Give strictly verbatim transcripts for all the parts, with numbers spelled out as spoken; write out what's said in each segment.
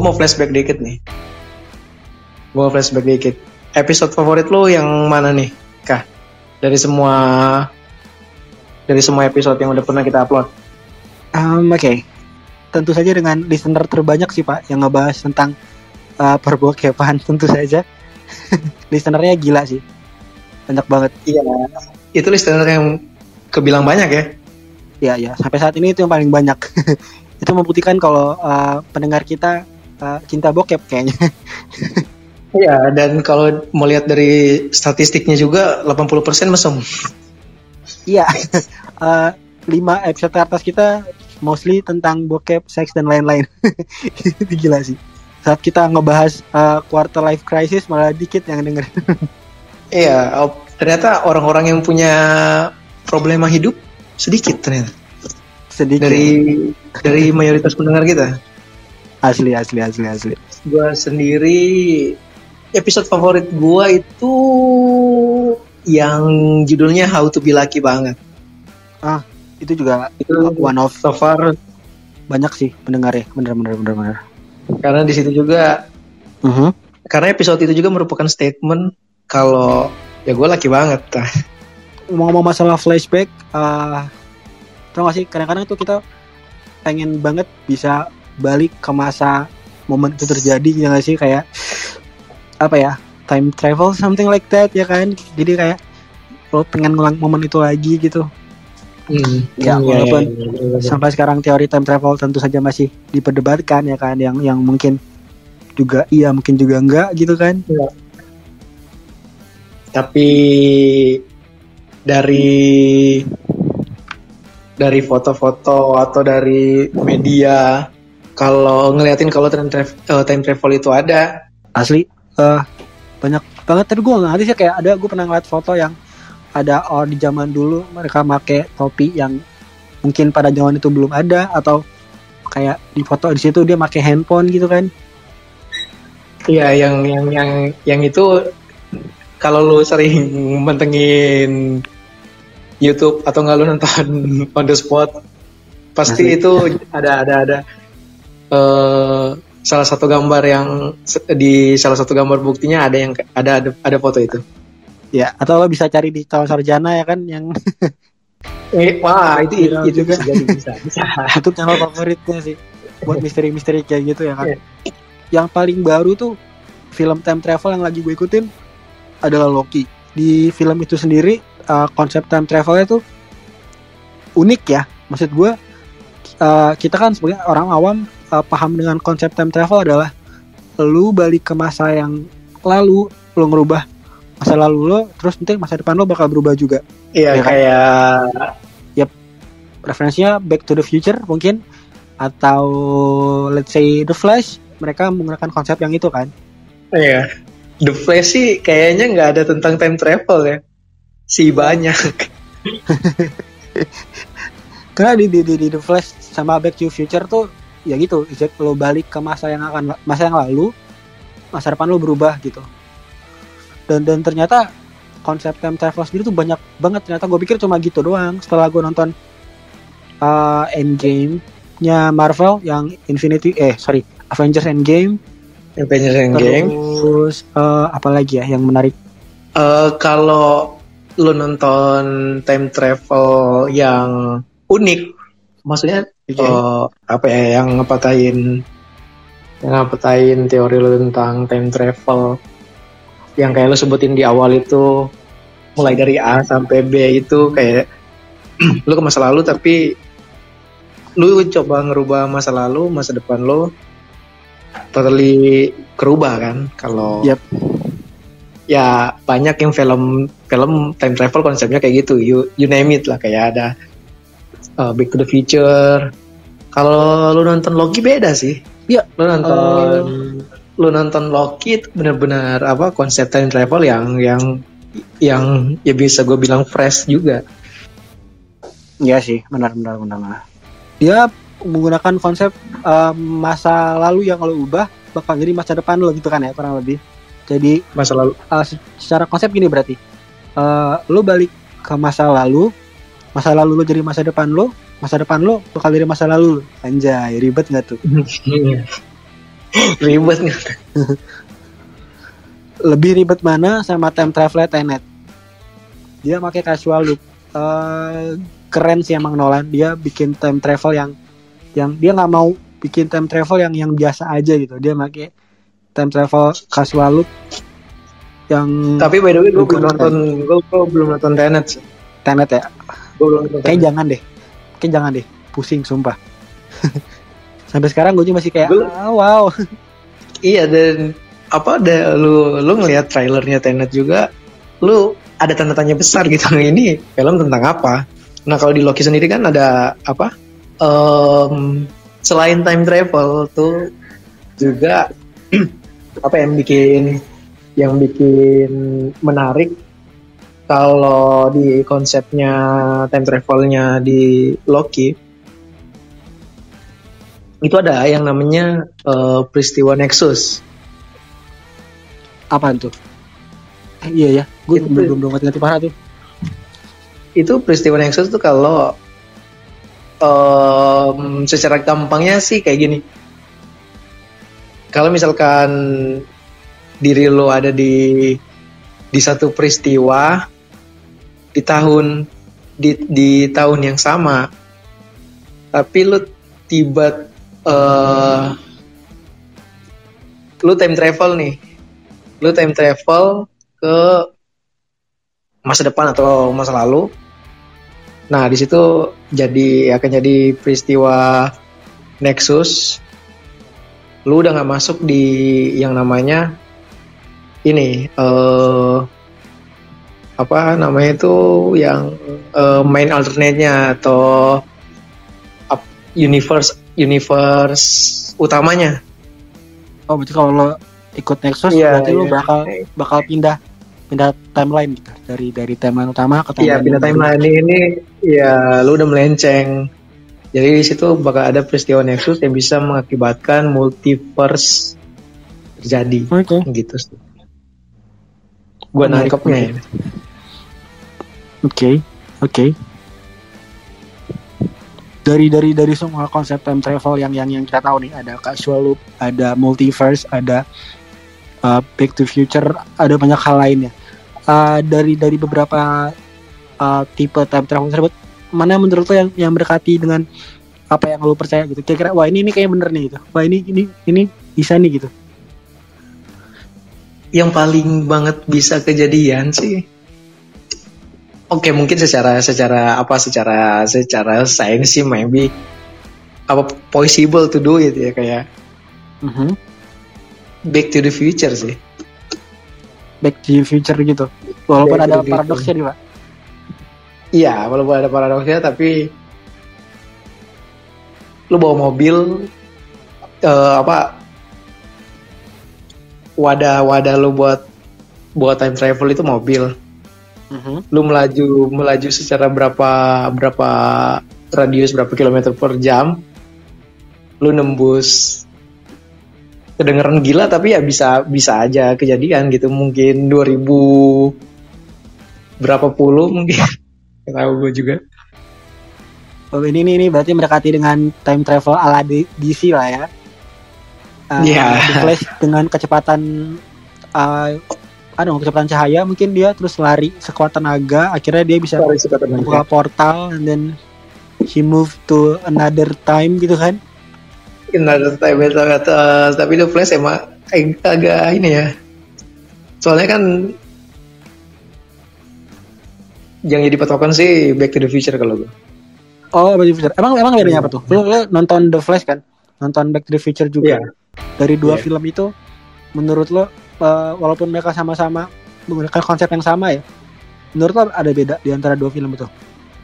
mau flashback dikit nih. Gue mau flashback dikit. Episode favorit lo yang mana nih, Kah? Dari semua dari semua episode yang udah pernah kita upload. Um, Oke, okay. Tentu saja dengan listener terbanyak sih Pak yang ngebahas tentang uh, perbokepan tentu saja. Listenernya gila sih, banyak banget. Iya, itu listener yang kebilang banyak ya. Iya ya, sampai saat ini itu yang paling banyak. Itu membuktikan kalau uh, pendengar kita uh, cinta bokep kayaknya. Iya, dan kalau mau lihat dari statistiknya juga delapan puluh persen mesum. Iya, uh, lima episode teratas kita mostly tentang bokep, seks dan lain-lain. Itu gila sih. Saat kita ngebahas uh, quarter life crisis malah dikit yang denger. Iya, oh, ternyata orang-orang yang punya problema hidup sedikit ternyata. Sedikit. Dari dari mayoritas pendengar kita. Asli, asli, asli, asli. Gua sendiri episode favorit gua itu yang judulnya How to Be Lucky banget. Ah, itu juga itu one of so far banyak sih pendengarnya, bener-bener bener-bener. Karena di situ juga, uh-huh. karena episode itu juga merupakan statement kalau ya gue laki banget. Ngomong-ngomong masalah flashback, uh, tau gak sih kadang-kadang tuh kita pengen banget bisa balik ke masa momen itu terjadi, ya gak sih, kayak apa ya, time travel something like that ya kan. Jadi kayak lo pengen ngulang momen itu lagi gitu. Hmm, ya hmm, walaupun ya, ya, ya, ya. sampai sekarang teori time travel tentu saja masih diperdebatkan ya kan, yang yang mungkin juga iya mungkin juga enggak gitu kan ya. Tapi dari dari foto-foto atau dari media, kalau ngeliatin kalau time travel, uh, time travel itu ada asli uh, banyak banget. Tapi gue nggak ngerti sih, kayak ada gue pernah ngeliat foto yang ada orang di zaman dulu mereka pakai topi yang mungkin pada zaman itu belum ada, atau kayak di foto di situ dia pakai handphone gitu kan. Iya, yang yang yang yang itu kalau lu sering mentengin YouTube atau nggak lu nonton on the spot, pasti Asli. Itu ada ada ada uh, salah satu gambar yang di salah satu gambar buktinya ada yang ada ada, ada foto itu. Ya, atau lo bisa cari di calon sarjana ya kan, yang eh, wah itu itu, itu juga bisa, bisa, bisa. Itu channel favoritnya sih buat misteri-misteri kayak gitu ya kan. Yeah. Yang paling baru tuh film time travel yang lagi gue ikutin adalah Loki. Di film itu sendiri uh, konsep time travelnya tuh unik ya. Maksud gue uh, kita kan sebagai orang awam uh, paham dengan konsep time travel adalah lu balik ke masa yang lalu, lu ngerubah masa lalu lo, terus nanti masa depan lo bakal berubah juga. Iya, ya, kayak yep, referensinya Back to the Future mungkin, atau let's say The Flash, mereka menggunakan konsep yang itu kan. Iya, The Flash sih kayaknya nggak ada tentang time travel ya, sih banyak. Karena di, di, di, di The Flash sama Back to the Future tuh ya gitu, lo balik ke masa yang akan masa yang lalu, masa depan lo berubah gitu. Dan dan ternyata konsep time travel sendiri tuh banyak banget. Ternyata gue pikir cuma gitu doang. Setelah gue nonton uh, Endgame-nya Marvel yang Infinity eh sorry Avengers Endgame, Avengers Endgame. Terus uh, apa lagi ya yang menarik? Uh, kalau lo nonton time travel yang unik, maksudnya okay. uh, apa ya yang ngepatahin yang ngepatahin teori lo tentang time travel, yang kayak lo sebutin di awal itu, mulai dari A sampai B itu kayak lo ke masa lalu tapi lo coba ngerubah masa lalu, masa depan lo totally kerubah kan. Kalau yep. Ya banyak yang film film time travel konsepnya kayak gitu, you you name it lah, kayak ada uh, Back to the Future. Kalau lo nonton Loki beda sih. Iya, lo nonton uh... lu nonton Loki itu benar-benar apa konsep time travel yang yang yang ya bisa gue bilang fresh juga. Iya sih, benar-benar benar. Dia menggunakan konsep uh, masa lalu yang lo ubah bakal jadi masa depan lo gitu kan ya, kurang lebih. Jadi masa lalu uh, secara konsep gini berarti uh, lo balik ke masa lalu, masa lalu lo jadi masa depan lo, masa depan lo bakal jadi masa lalu. Anjay, ribet nggak tuh? Ribet nggak? Lebih ribet mana sama time travel Tenet? Dia pakai casual loop. Uh, keren sih emang Nolan. Dia bikin time travel yang yang dia nggak mau bikin time travel yang yang biasa aja gitu. Dia pakai time travel casual loop yang. Tapi by the way gue belum nonton, gue belum nonton Tenet sih. Tenet ya? Gue belum nonton. Kayak jangan deh, kayak jangan deh, pusing sumpah. Sampai sekarang gue masih kayak Gua, ah, wow. Iya, dan apa ada lu lu ngelihat trailernya Tenet juga, lu ada tanda tanya besar gitu. Ini film tentang apa? Nah kalau di Loki sendiri kan ada apa? Um, selain time travel tuh juga apa yang bikin yang bikin menarik kalau di konsepnya time travelnya di Loki itu ada yang namanya uh, peristiwa Nexus. Apaan tuh? Eh, iya ya, gue belum belum belum ngerti parah tuh. Itu peristiwa Nexus tuh kalau um, secara gampangnya sih kayak gini. Kalau misalkan diri lo ada di di satu peristiwa di tahun di di tahun yang sama, tapi lo tiba uh, lo time travel nih, lo time travel ke masa depan atau masa lalu. Nah di situ jadi akan jadi peristiwa Nexus. Lu udah nggak masuk di yang namanya ini uh, apa namanya itu yang uh, main alternate-nya atau uh, universe universe utamanya. Oh berarti kalau lo ikut Nexus yeah, berarti yeah. lo bakal bakal pindah pindah timeline gitu dari dari timeline utama ke timeline. Iya pindah timeline ini, ini ya lu udah melenceng. Jadi di situ bakal ada peristiwa Nexus yang bisa mengakibatkan multiverse terjadi. Oke. Okay. Gitu sih. Gua nangkepnya ya. Oke, okay. oke. Okay. Dari dari dari semua konsep time travel yang yang yang kita tahu nih, ada casual loop, ada multiverse, ada uh, Back to Future, ada banyak hal lainnya. Uh, dari dari beberapa uh, tipe time travel tersebut, mana menurut lo yang yang mendekati dengan apa yang lo percaya gitu? Kira-kira wah ini ini kayak bener nih gitu. Wah ini ini ini bisa nih gitu. Yang paling banget bisa kejadian sih. Oke, okay, mungkin secara secara apa secara secara sains sih maybe apa possible to do it ya kayak uh-huh. Back to the Future sih. Back to the Future gitu. Walaupun Back ada paradoksnya nih, Pak. Iya, walaupun ada paradoksnya tapi lu bawa mobil uh, apa wadah-wadah lu buat buat time travel itu mobil. Uh-huh. Lu melaju melaju secara berapa berapa radius berapa kilometer per jam. Lu nembus kedengeran gila tapi ya bisa bisa aja kejadian gitu. Mungkin dua ribu berapa puluh mungkin. Gak tahu gue juga. Oh ini ini ini berarti mendekati dengan time travel ala D C lah ya. Iya. Uh, yeah. The Flash dengan kecepatan uh, aduh kecepatan cahaya mungkin dia terus lari sekuat tenaga, akhirnya dia bisa buka portal and then he move to another time gitu kan. Another time itu uh, tapi The Flash emang agak ini ya. Soalnya kan yang jadi patokan sih Back to the Future kalau gue. Oh, Back to the Future. Emang emang bedanya apa tuh? Lu, lu nonton The Flash kan? Nonton Back to the Future juga. Yeah. Dari dua yeah. film itu menurut lo uh, walaupun mereka sama-sama menggunakan konsep yang sama ya, menurut lo ada beda di antara dua film itu?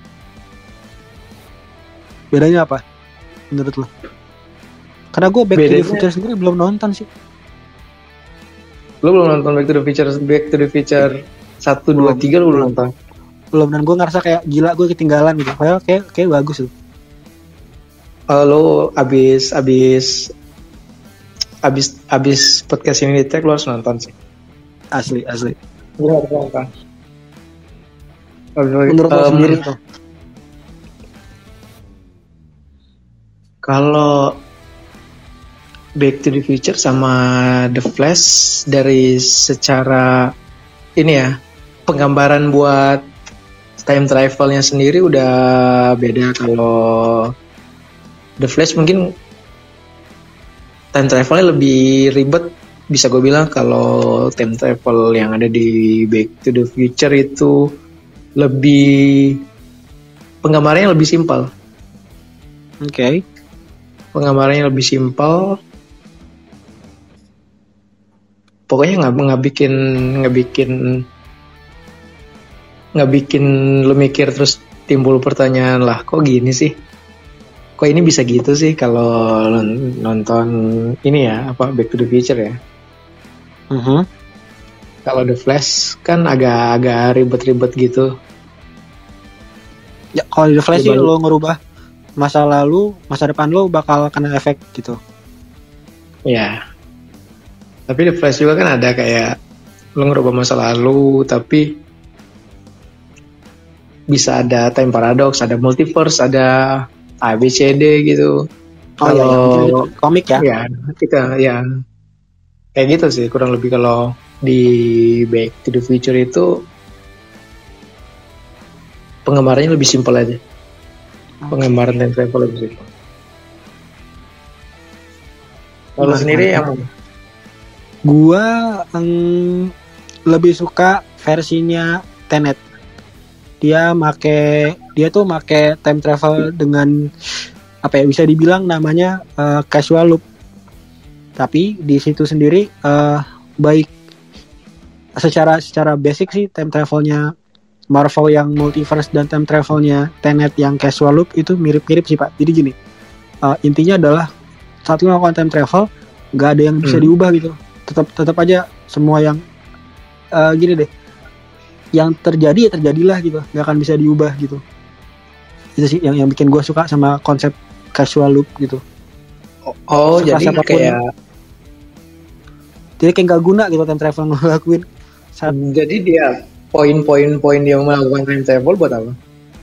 Bedanya apa? Menurut lo? Karena gue Back bedanya, to the Future sendiri belum nonton sih. Lo belum nonton Back to the Future Back to the Future satu, dua, tiga lo belum nonton? Belum, dan gue ngerasa kayak gila gue ketinggalan gitu. Kayak kayak, kayak bagus tuh. Uh, lo abis abis abis abis podcast ini tag lo harus nonton sih. Asli asli. Gue harus nonton. Menurut um, lo sendiri tuh? Kalau Back to the Future sama The Flash dari secara ini ya, penggambaran buat time travelnya sendiri udah beda. Kalau The Flash mungkin time travelnya lebih ribet, bisa gue bilang. Kalau time travel yang ada di Back to the Future itu lebih, penggambarannya lebih simpel. Oke. Okay. Penggambarannya lebih simpel. Pokoknya nggak nggak bikin nggak bikin nggak bikin lu mikir terus timbul pertanyaan, lah kok gini sih, kok ini bisa gitu sih kalau nonton ini ya, apa, Back to the Future ya. Uh-huh. Kalau The Flash kan agak-agak ribet-ribet gitu. Ya kalau The Flash sih lo ngerubah masa lalu, masa depan lo bakal kena efek gitu. Ya. Tapi The Flash juga kan ada kayak lo ngerubah masa lalu, tapi bisa ada time paradox, ada multiverse, ada A B C D gitu. Oh kalau iya, ya. Komik ya? Ya, kita ya kayak gitu sih kurang lebih. Kalau di Back to the Future itu penggambarannya lebih simpel aja. Penggambaran time travel lebih simpel. Kalau sendiri yang gua um, lebih suka versinya Tenet. Dia make dia tuh make time travel dengan apa ya, bisa dibilang namanya uh, casual loop. Tapi di situ sendiri uh, baik secara secara basic sih time travelnya Marvel yang multiverse dan time travelnya Tenet yang casual loop itu mirip-mirip sih Pak. Jadi gini, uh, intinya adalah saat lu melakukan time travel nggak ada yang bisa hmm. diubah gitu. Tetap tetap aja semua yang uh, gini deh, yang terjadi ya terjadilah gitu, nggak akan bisa diubah gitu. Itu sih yang yang bikin gue suka sama konsep casual loop gitu. Oh, oh jadi apapun, kayak jadi kayak nggak guna gitu time travel ngelakuin. Saat, jadi dia poin-poin-poin dia melakukan time travel buat apa?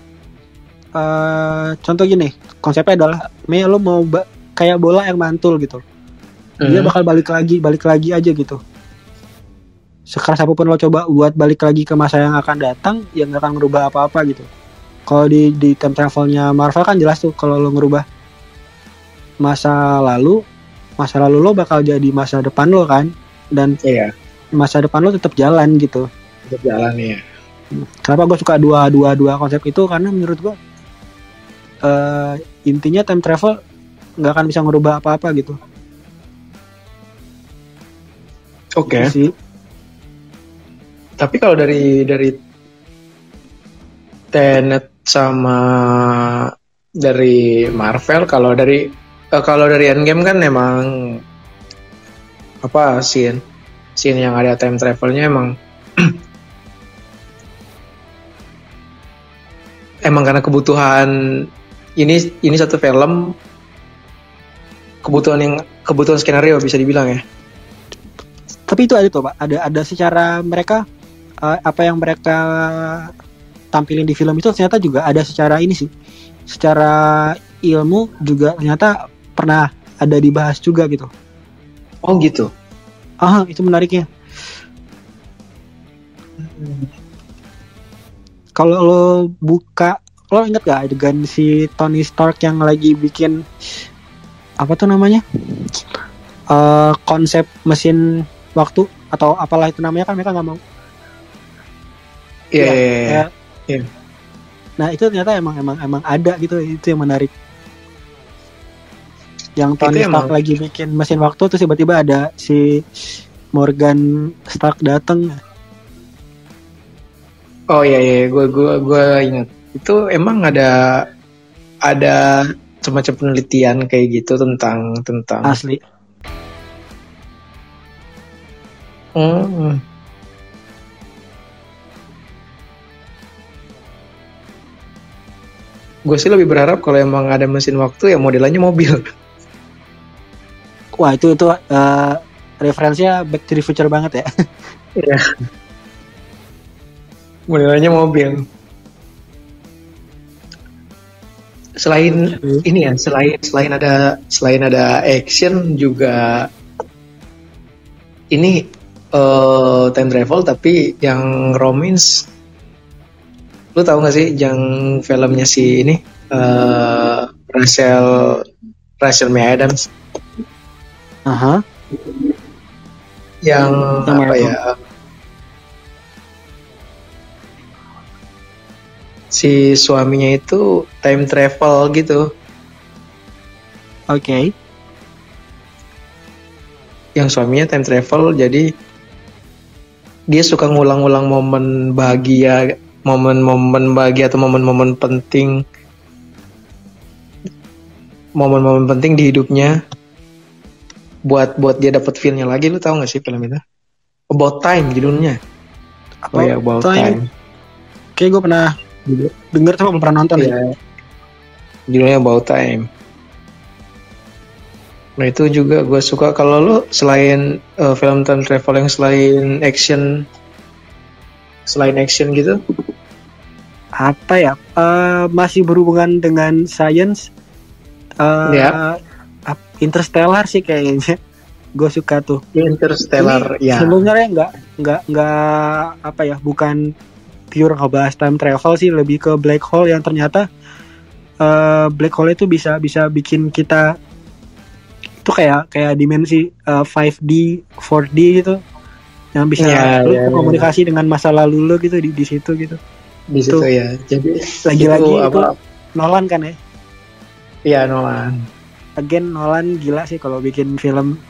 Uh, contoh gini, konsepnya adalah, me lo mau ba- kayak bola yang mantul gitu. Dia bakal balik lagi, balik lagi aja gitu. Sekeras apapun lo coba buat balik lagi ke masa yang akan datang, yang gak akan ngerubah apa-apa gitu. Kalau di di time travelnya Marvel kan jelas tuh, kalau lo ngerubah masa lalu, masa lalu lo bakal jadi masa depan lo kan, dan iya. Masa depan lo tetap jalan gitu. Tetap jalan ya. Kenapa gue suka dua dua dua konsep itu? Karena menurut gue uh, intinya time travel nggak akan bisa ngerubah apa-apa gitu. Oke. Okay. Tapi kalau dari dari Tenet sama dari Marvel, kalau dari uh, kalau dari Endgame kan emang apa scene scene yang ada time travelnya emang emang karena kebutuhan ini ini satu film, kebutuhan yang kebutuhan skenario bisa dibilang ya. Tapi itu ada tuh Pak, ada ada secara mereka uh, apa yang mereka tampilin di film itu ternyata juga ada secara ini sih, secara ilmu juga ternyata pernah ada dibahas juga gitu. Oh gitu. Ah, itu menariknya. Hmm. Kalau lo buka, lo inget gak adegan si Tony Stark yang lagi bikin apa tuh namanya, uh, konsep mesin waktu atau apalah itu namanya, kan mereka nggak mau. Iya. Yeah, yeah, yeah. Yeah. Nah itu ternyata emang emang emang ada gitu, itu yang menarik. Yang Tony Stark emang lagi bikin mesin waktu terus tiba-tiba ada si Morgan Stark datang. Oh iya iya, gue gue gue ingat. Itu emang ada ada semacam penelitian kayak gitu tentang tentang asli. Hmm. Gue sih lebih berharap kalau emang ada mesin waktu ya modelannya mobil. Wah itu itu uh, referensinya Back to the Future banget ya. Iya. Modelannya mobil. selain ini ya, selain selain ada selain ada action juga ini uh, time travel tapi yang romance. Lu tahu gak sih yang filmnya si ini uh, Rachel Rachel McAdams? Aha. Yang Yang apa apa? ya? Si suaminya itu time travel gitu. Oke. Yang suaminya time travel jadi dia suka ngulang-ulang momen bahagia, momen-momen bahagia atau momen-momen penting, momen-momen penting di hidupnya, buat buat dia dapat feel-nya lagi. Lu tahu nggak sih film itu? About Time judulnya. Oh ya, About Time. Time. Kayak gue pernah denger tapi belum pernah nonton. Iya. Judulnya About Time. Nah itu juga gue suka. Kalau lu selain uh, film time travel yang selain action, selain action gitu, apa ya? Uh, masih berhubungan dengan science. Uh, ya. Interstellar sih kayaknya. Gue suka tuh. Interstellar. Ini ya. Sebenarnya nggak nggak nggak apa ya? Bukan pure ngebahas time travel sih, lebih ke black hole yang ternyata uh, black hole itu bisa bisa bikin kita itu kayak kayak dimensi uh, lima D, empat D gitu, yang bisa ya, lu ya, komunikasi ya. dengan masa lalu lu gitu di di situ gitu. Di situ ya. Jadi lagi-lagi itu, itu apa? Nolan kan ya? Iya Nolan. Again Nolan gila sih kalau bikin film.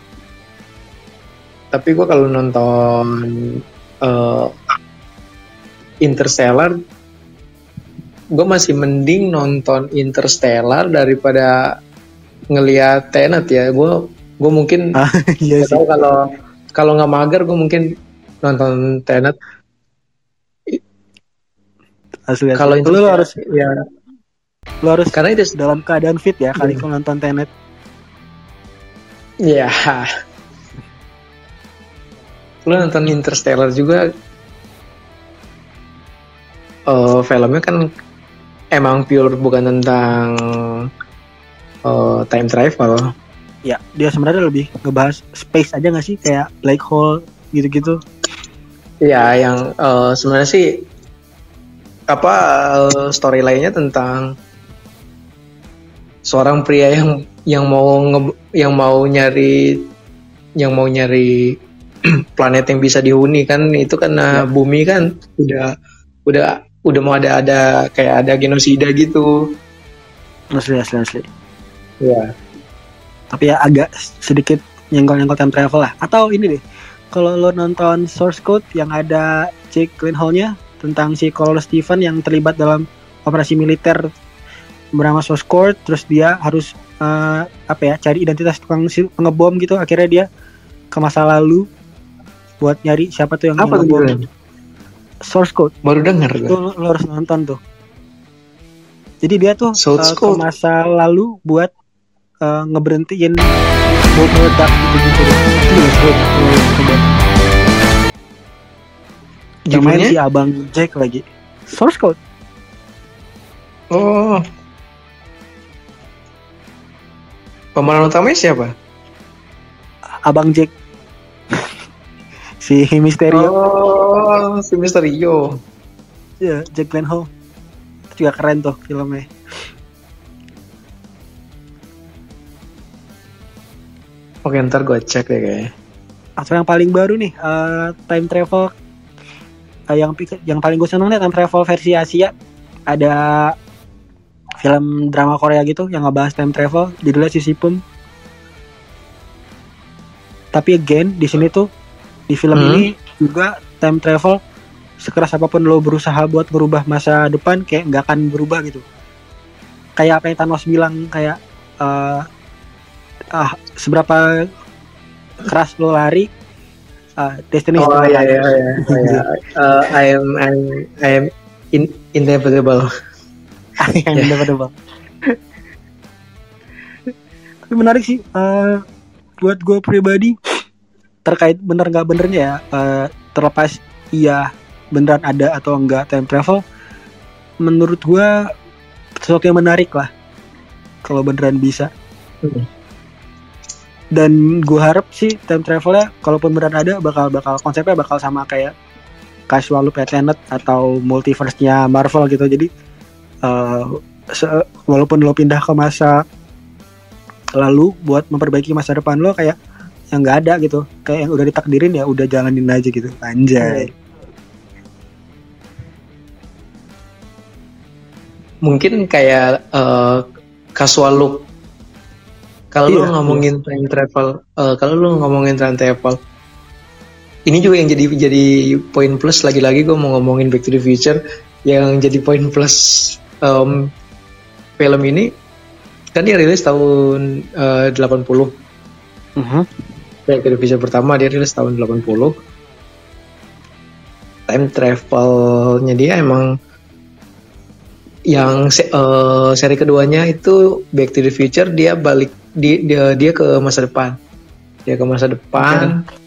Tapi gue kalau nonton uh, Interstellar, gue masih mending nonton Interstellar daripada ngelihat Tenet ya. Gue gue mungkin Ah, iya sih. tahu kalau kalau nggak mager gue mungkin nonton Tenet. Asli, asli. Kalau lu, lu harus ya lu harus karena itu dalam keadaan fit ya kali hmm. kalau nonton Tenet. Ya. Lu nonton Interstellar juga. Uh, filmnya kan emang pure bukan tentang uh, time travel. Ya, dia sebenarnya lebih ngebahas space aja nggak sih, kayak black hole gitu-gitu. Iya, yang uh, sebenarnya sih apa uh, story lainnya tentang seorang pria yang yang mau nge, yang mau nyari yang mau nyari planet yang bisa dihuni kan, itu karena ya. Bumi kan udah udah udah mau ada ada kayak ada genosida gitu. Asli asli asli. Ya. Tapi ya agak sedikit nyenggol-nyenggol time travel lah. Atau ini deh, kalau lo nonton Source Code yang ada Jake Gyllenhaal-nya tentang si Colonel Stephen yang terlibat dalam operasi militer bernama Source Code, terus dia harus uh, apa ya cari identitas tukang pengebom gitu. Akhirnya dia ke masa lalu buat nyari siapa tuh yang apa ngebom. Source Code. Baru dengar gue. Lo, lo harus nonton tuh. Jadi dia tuh uh, ke Code. masa lalu buat uh, ngeberhentiin bom meledak gitu-gitu. Itu disebut. Yang main si Abang Jack lagi. Source Code. Oh. Pemeran utamanya siapa? Abang Jack. Si Mysterio. Oh, si Mysterio. Ya, Jack Gyllenhaal. Itu juga keren tuh filmnya. Oke, ntar gue cek deh kayaknya. Atau yang paling baru nih, uh, time travel. Uh, yang yang paling gue seneng nih time travel versi Asia. Ada film drama Korea gitu yang ngebahas time travel, judulnya Sisipum. Tapi again di sini tuh di film hmm. ini juga time travel, sekeras apapun lo berusaha buat merubah masa depan kayak nggak akan berubah gitu. Kayak apa yang Thanos bilang, kayak uh, ah seberapa keras lo lari, uh, destiny oh iya iya iya, iya. uh, I am I am, I am in, inevitable. I am inevitable. Tapi menarik sih uh, buat gue pribadi terkait bener nggak benernya ya, uh, terlepas iya beneran ada atau enggak time travel, menurut gue sesuatu yang menarik lah kalau beneran bisa. Hmm. Dan gue harap sih time travelnya kalaupun beneran ada bakal bakal konsepnya bakal sama kayak casual loop Tenet atau multiverse-nya Marvel gitu. Jadi uh, se- walaupun lo pindah ke masa lalu buat memperbaiki masa depan lo, kayak yang nggak ada gitu, kayak yang udah ditakdirin ya udah jalanin aja gitu. Anjay. Mungkin kayak uh, casual loop. Kalau Iya, lu ngomongin time travel, uh, kalau lu ngomongin time travel, ini juga yang jadi jadi poin plus, lagi-lagi gue mau ngomongin Back to the Future. Yang jadi poin plus um, film ini kan dia rilis tahun uh, delapan puluh. uh-huh. Back to the Future pertama dia rilis tahun delapan puluh. Time travelnya dia emang yang se- uh, seri keduanya itu Back to the Future, dia balik di, dia dia ke masa depan. Dia ke masa depan. Okay.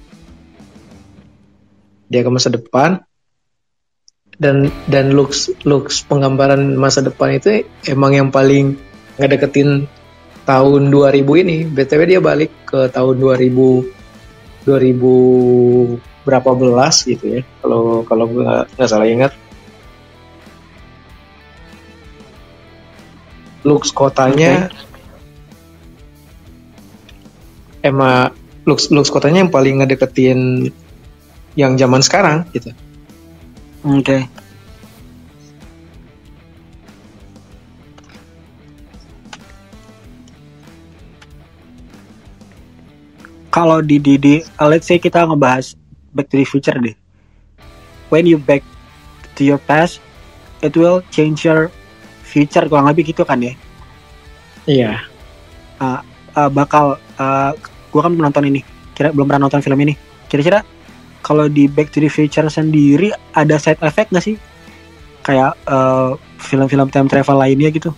Dia ke masa depan. Dan dan looks looks penggambaran masa depan itu emang yang paling ngedeketin tahun dua ribu ini. B T W dia balik ke tahun dua ribu dua ribu berapa belas gitu ya. Kalau kalau gue nggak salah ingat. Looks kotanya okay. emang looks looks kotanya yang paling ngedeketin yang zaman sekarang gitu. Oke. Okay. Kalau di di di let's say kita ngebahas Back to the Future deh. When you back to your past, it will change your future, kurang lebih gitu kan ya? Iya. Uh, uh, bakal, uh, gue kan menonton ini, kira belum pernah nonton film ini. Kira-kira kalau di Back to the Future sendiri ada side effect nggak sih? Kayak uh, film-film time travel lainnya gitu?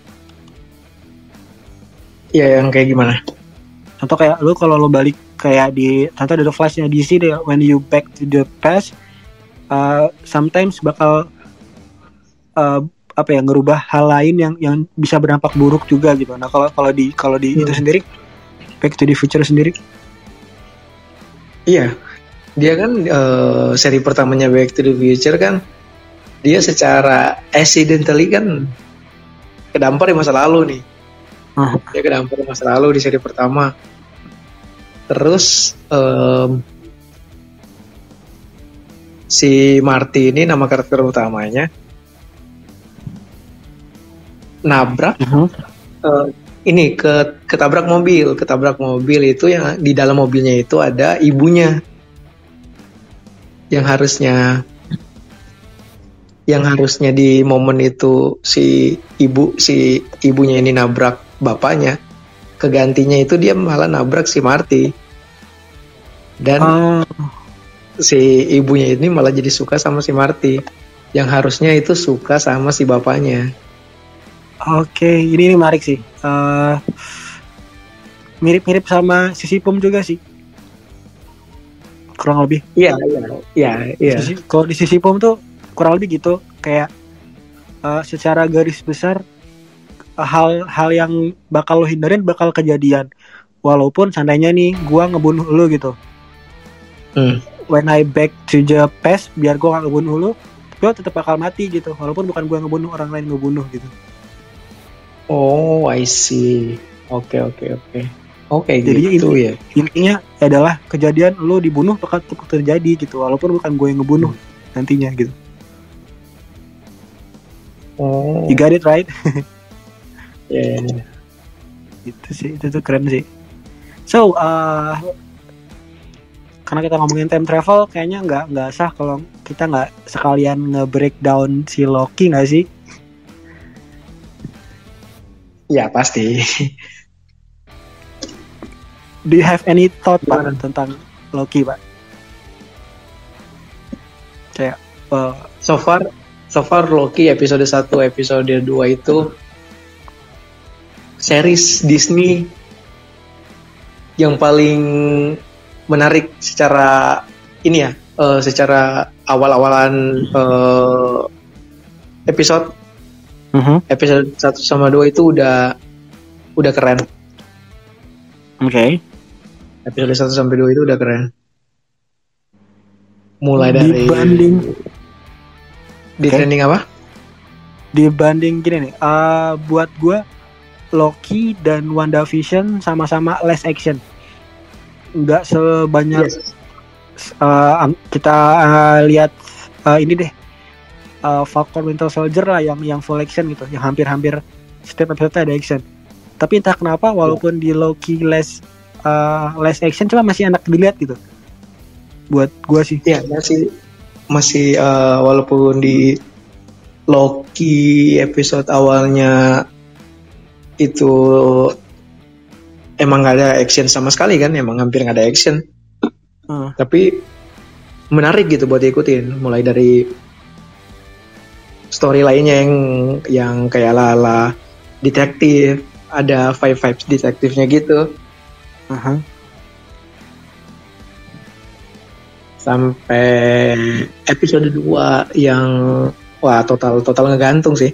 Iya, yang kayak gimana? Contoh kayak lu kalau lu balik kayak di, contoh ada The Flash-nya D C deh, when you back to the past, uh, sometimes bakal uh, apa ya, ngerubah hal lain yang yang bisa berdampak buruk juga gitu. Nah kalau kalau di kalau di hmm. itu sendiri, Back to the Future sendiri, iya, dia kan uh, seri pertamanya Back to the Future kan dia secara accidentally kan kedampar di masa lalu nih. Uh. Dia kedampar di masa lalu di seri pertama. Terus um, si Marty ini, nama karakter utamanya, nabrak uh-huh. uh, ini ke ketabrak mobil ketabrak mobil itu yang di dalam mobilnya itu ada ibunya yang harusnya yang harusnya di momen itu si ibu si ibunya ini nabrak bapaknya, kegantinya itu dia malah nabrak si Marty dan uh. si ibunya ini malah jadi suka sama si Marty yang harusnya itu suka sama si bapaknya. Oke, okay, ini, ini menarik sih. Uh, mirip-mirip sama Sisipom juga sih, kurang lebih. Iya, iya, iya. iya. Kalau di Sisipom tuh kurang lebih gitu, kayak uh, secara garis besar uh, hal-hal yang bakal lo hindarin bakal kejadian, walaupun seandainya nih gua ngebunuh lo gitu. Hmm. When I back to the past, biar gua gak ngebunuh lo, gua tetap bakal mati gitu, walaupun bukan gua ngebunuh, orang lain ngebunuh gitu. Oh, I see. Oke, okay, oke, okay, oke. Okay. Oke, okay, gitu inti, ya. Intinya adalah kejadian lo dibunuh bakal tetap terjadi gitu, walaupun bukan gue yang ngebunuh hmm. nantinya gitu. Oh. You got it right? Ya. Yeah. Itu sih, itu tuh keren sih. So, uh, karena kita ngomongin time travel, kayaknya nggak nggak sah kalau kita nggak sekalian nge-breakdown si Loki, nggak sih? Ya pasti. Do you have any thought Pak tentang Loki, Pak? Kayak uh, so far so far Loki episode satu, episode dua itu series Disney yang paling menarik secara ini ya, uh, secara awal-awalan uh, episode. Mhm. Episode satu sama dua itu udah udah keren. Oke. Okay. Episode satu sampai dua itu udah keren. Mulai dari dibanding di okay. trending apa? Dibanding gini nih, uh, buat gue Loki dan WandaVision sama-sama less action. Nggak sebanyak yes. uh, kita uh, lihat uh, ini deh uh, Falcon Winter Soldier lah yang yang full action gitu, yang hampir-hampir setiap episode ada action. Tapi entah kenapa walaupun di Loki less uh, less action cuma masih enak dilihat gitu. Buat gue sih. Iya, masih masih uh, walaupun di Loki episode awalnya itu emang gak ada action sama sekali kan, emang hampir gak ada action. Hmm. Tapi menarik gitu buat diikutin, mulai dari story lainnya yang yang kayak ala-ala detektif, ada five vibes detektifnya gitu. Uh-huh. Sampai episode dua yang wah total total ngegantung sih.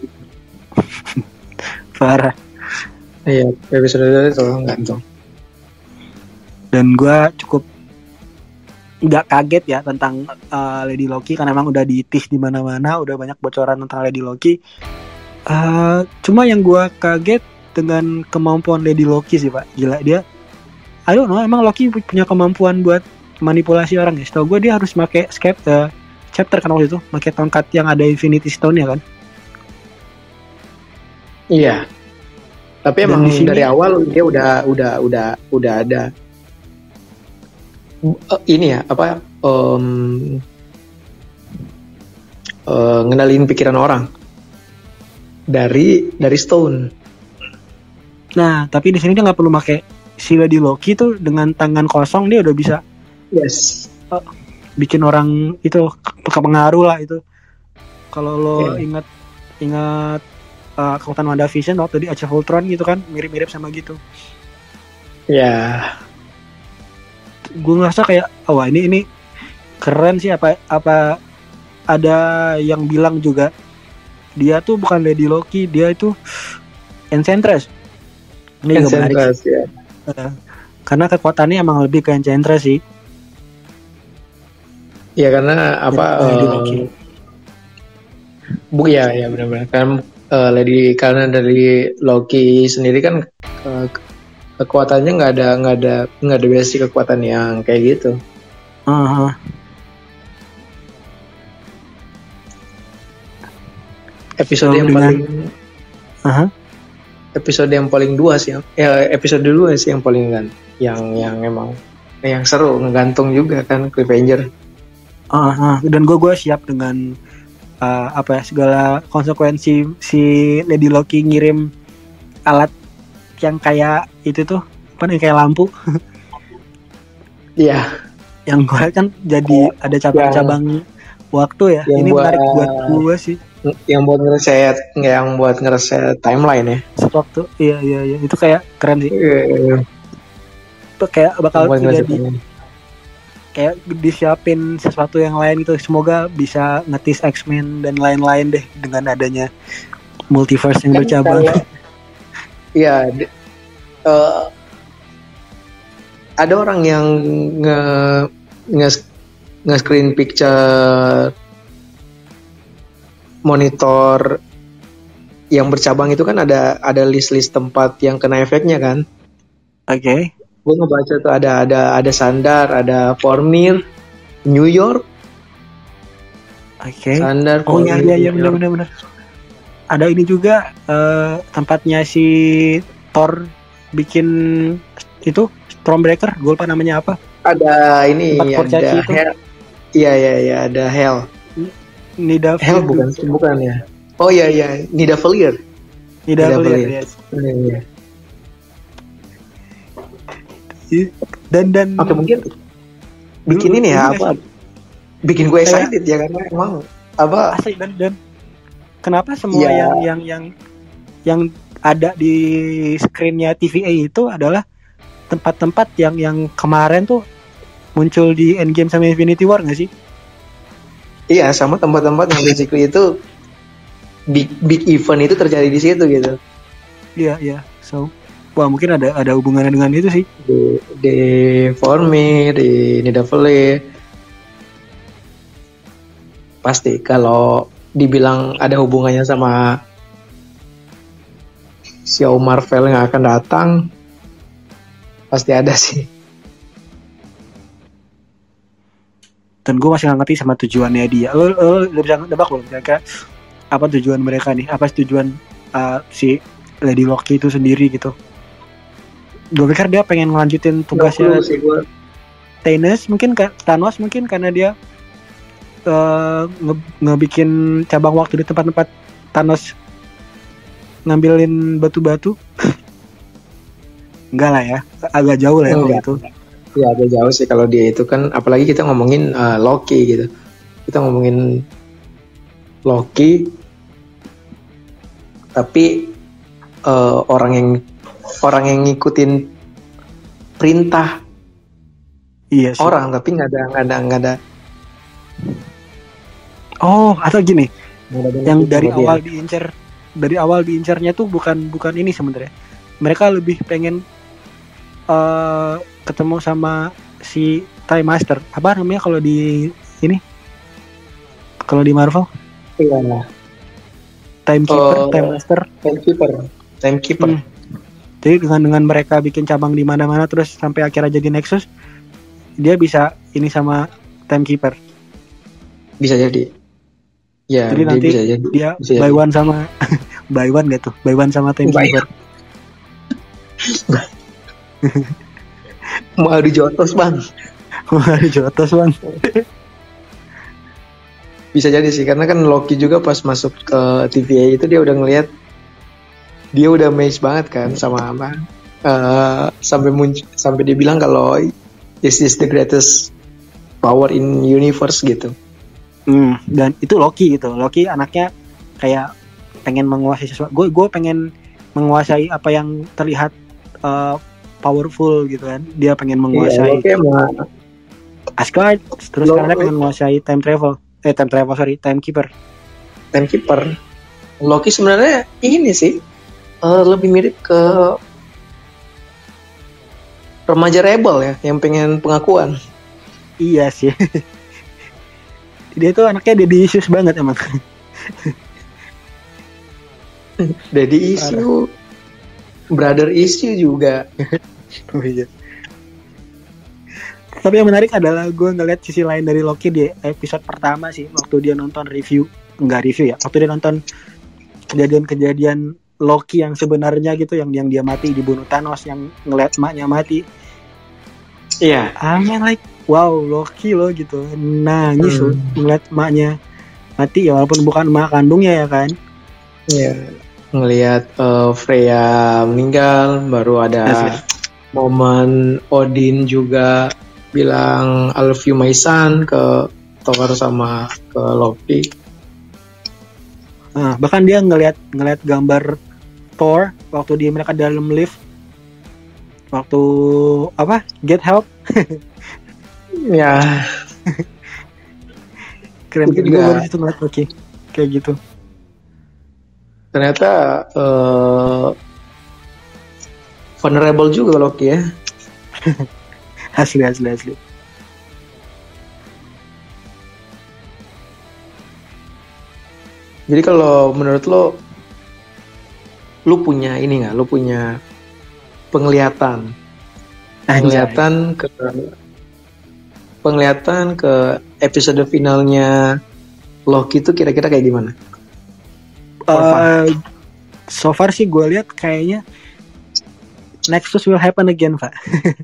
Parah. Iya, episode dua total ngegantung. Dan gue cukup nggak kaget ya tentang uh, Lady Loki karena emang udah di-tease di mana-mana, udah banyak bocoran tentang Lady Loki. Uh, cuma yang gue kaget dengan kemampuan Lady Loki sih Pak, gila dia. I don't know, emang Loki punya kemampuan buat manipulasi orang ya. Setahu gue dia harus pakai scape uh, chapter kan waktu itu, pakai tongkat yang ada Infinity Stone ya kan? Iya. Tapi dan emang sini, dari awal dia udah udah udah udah ada uh, ini ya apa um, uh, ngenalin pikiran orang dari dari Stone. Nah, tapi di sini dia nggak perlu pakai si Lady Loki tuh, dengan tangan kosong dia udah bisa. Yes. Uh, bikin orang itu kepengaruh lah itu. Kalau lo yeah. ingat ingat uh, kekuatan WandaVision waktu di Age of Ultron gitu kan, mirip-mirip sama gitu. Ya. Yeah. Gue ngerasa kayak oh ini ini keren sih, apa apa ada yang bilang juga dia tuh bukan Lady Loki, dia itu Enchantress. Ini juga menarik. Ya. Uh, karena kekuatannya emang lebih ke Enchantress sih. Ya karena apa Lady uh, Loki. Bu ya ya benar-benar kan uh, Lady karena dari Loki sendiri kan uh, kekuatannya nggak ada nggak ada nggak ada basic kekuatan yang kayak gitu. Uh-huh. Episode so, yang dengan... paling uh-huh. episode yang paling dua sih ya episode dua sih yang paling kan yang yang emang yang seru, ngegantung juga kan cliffhanger. Uh, uh, dan gue gue siap dengan uh, apa ya segala konsekuensi si Lady Loki ngirim alat yang kayak itu tuh apa nih kayak lampu. Iya. Yeah. Yang gue kan jadi oh, ada cabang-cabang yang, waktu ya. Ini buat, menarik buat gue sih. Yang buat ngereset, yang buat ngereset timeline ya. Waktu, iya iya iya itu kayak keren sih. Iya. Yeah, yeah. Itu kayak bakal jadi. Kayak disiapin sesuatu yang lain gitu. Semoga bisa ngetis X-Men dan lain-lain deh dengan adanya multiverse yang kan bercabang. Iya. uh, ada orang yang nge nge nge screen picture monitor yang bercabang itu kan ada ada list-list tempat yang kena efeknya kan. Oke. Okay. Gue ngebaca tuh ada ada ada Sandar, ada Vormir, New York. Oke. Okay. Sandar. Oh iya iya iya benar benar. Ada ini juga uh, tempatnya si Thor bikin itu Stormbreaker, gue lupa namanya apa. Ada ini ada Hell. Iya iya iya ada Hell. Nida Hell bukan bukan ya. Oh iya iya Nidavellir. Nidavellir. Yes. Iya. Dan dan oke mungkin bikin ini ya apa bikin gue excited ya karena emang apa asli dan dan kenapa semua ya. yang yang yang yang ada di screennya T V A itu adalah tempat-tempat yang yang kemarin tuh muncul di Endgame sama Infinity War nggak sih? Iya sama tempat-tempat yang basically itu big big event itu terjadi di situ gitu. Iya, iya. So, wah mungkin ada ada hubungannya dengan itu sih. Di, di Vormir, di Nidavellir. Pasti kalau dibilang ada hubungannya sama show Marvel yang akan datang, pasti ada sih. Dan gue masih gak ngerti sama tujuannya dia. Lo, lo, lo bisa nebak lo kira-kira apa tujuan mereka nih? Apa tujuan uh, si Lady Loki itu sendiri gitu? Gue pikir dia pengen ngelanjutin tugasnya sih gua. Thanos mungkin, Thanos mungkin karena dia uh, nge- ngebikin cabang waktu di tempat-tempat Thanos ngambilin batu-batu. Enggak lah ya, agak jauh lah ya kalau itu. Ya agak jauh sih kalau dia itu kan, apalagi kita ngomongin uh, Loki gitu. Kita ngomongin Loki, tapi uh, orang yang orang yang ngikutin perintah Iya sih. orang, tapi nggak ada nggak ada nggak ada. Oh, atau gini, yang dari dia. awal diincar, dari awal diincarnya tuh bukan bukan ini sebenarnya. Mereka lebih pengen uh, ketemu sama si Time Master. Apa namanya kalau di ini? Kalau di Marvel? Iya. Timekeeper, Oh, Time Master. Timekeeper, Timekeeper. Hmm. Jadi dengan dengan mereka bikin cabang di mana-mana terus sampai akhirnya jadi Nexus, dia bisa ini sama Timekeeper. Bisa jadi. Ya, Jadi dia nanti bisa jadi. dia Bisa by jadi. one sama by one gitu, by one sama Timekeeper. Mau adu jotos bang. Wah, jotos bang. Bisa jadi sih, karena kan Loki juga pas masuk ke T V A itu dia udah ngelihat, dia udah amazed banget kan sama apa, uh, sampai muncul, sampai dia bilang kalau this is the greatest power in universe gitu. Hmm, dan itu Loki gitu. Loki anaknya kayak pengen menguasai sesuatu. Gue gue pengen menguasai apa yang terlihat uh, powerful gitu kan. Dia pengen menguasai Iya, Loki Asgard, terus Lo- sekarang dia pengen menguasai time travel. Eh time travel sorry, timekeeper. Timekeeper. Loki sebenarnya ini sih uh, lebih mirip ke remaja rebel ya, yang pengen pengakuan. Iya sih. Dia tuh anaknya daddy issues banget emang. Daddy issue, brother issue juga. Oh iya. Tapi yang menarik adalah gue ngeliat sisi lain dari Loki di episode pertama sih, waktu dia nonton review, enggak review ya, waktu dia nonton kejadian-kejadian Loki yang sebenarnya gitu, yang yang dia mati dibunuh Thanos, yang ngeliat emaknya mati. Iya. I'm like, wow, Loki loh gitu, nangis Hmm. loh ngeliat emaknya mati ya, walaupun bukan emak kandungnya ya kan. Iya. Ngelihat uh, Freya meninggal, baru ada Asli. momen Odin juga bilang I love you my son ke Thor sama ke Loki. Nah, bahkan dia ngeliat ngeliat gambar Thor waktu dia mereka dalam lift, waktu apa get help. Ya, Keren Itu juga juga. baru situ ngeliat Loki kayak gitu. ternyata uh, vulnerable juga Loki ya. Asli asli asli. Jadi kalau menurut lo, lu punya ini nggak? Lu punya penglihatan, penglihatan ke penglihatan ke episode finalnya Loki itu kira-kira kayak gimana? Uh, so far sih gue lihat kayaknya Nexus will happen again, Pak.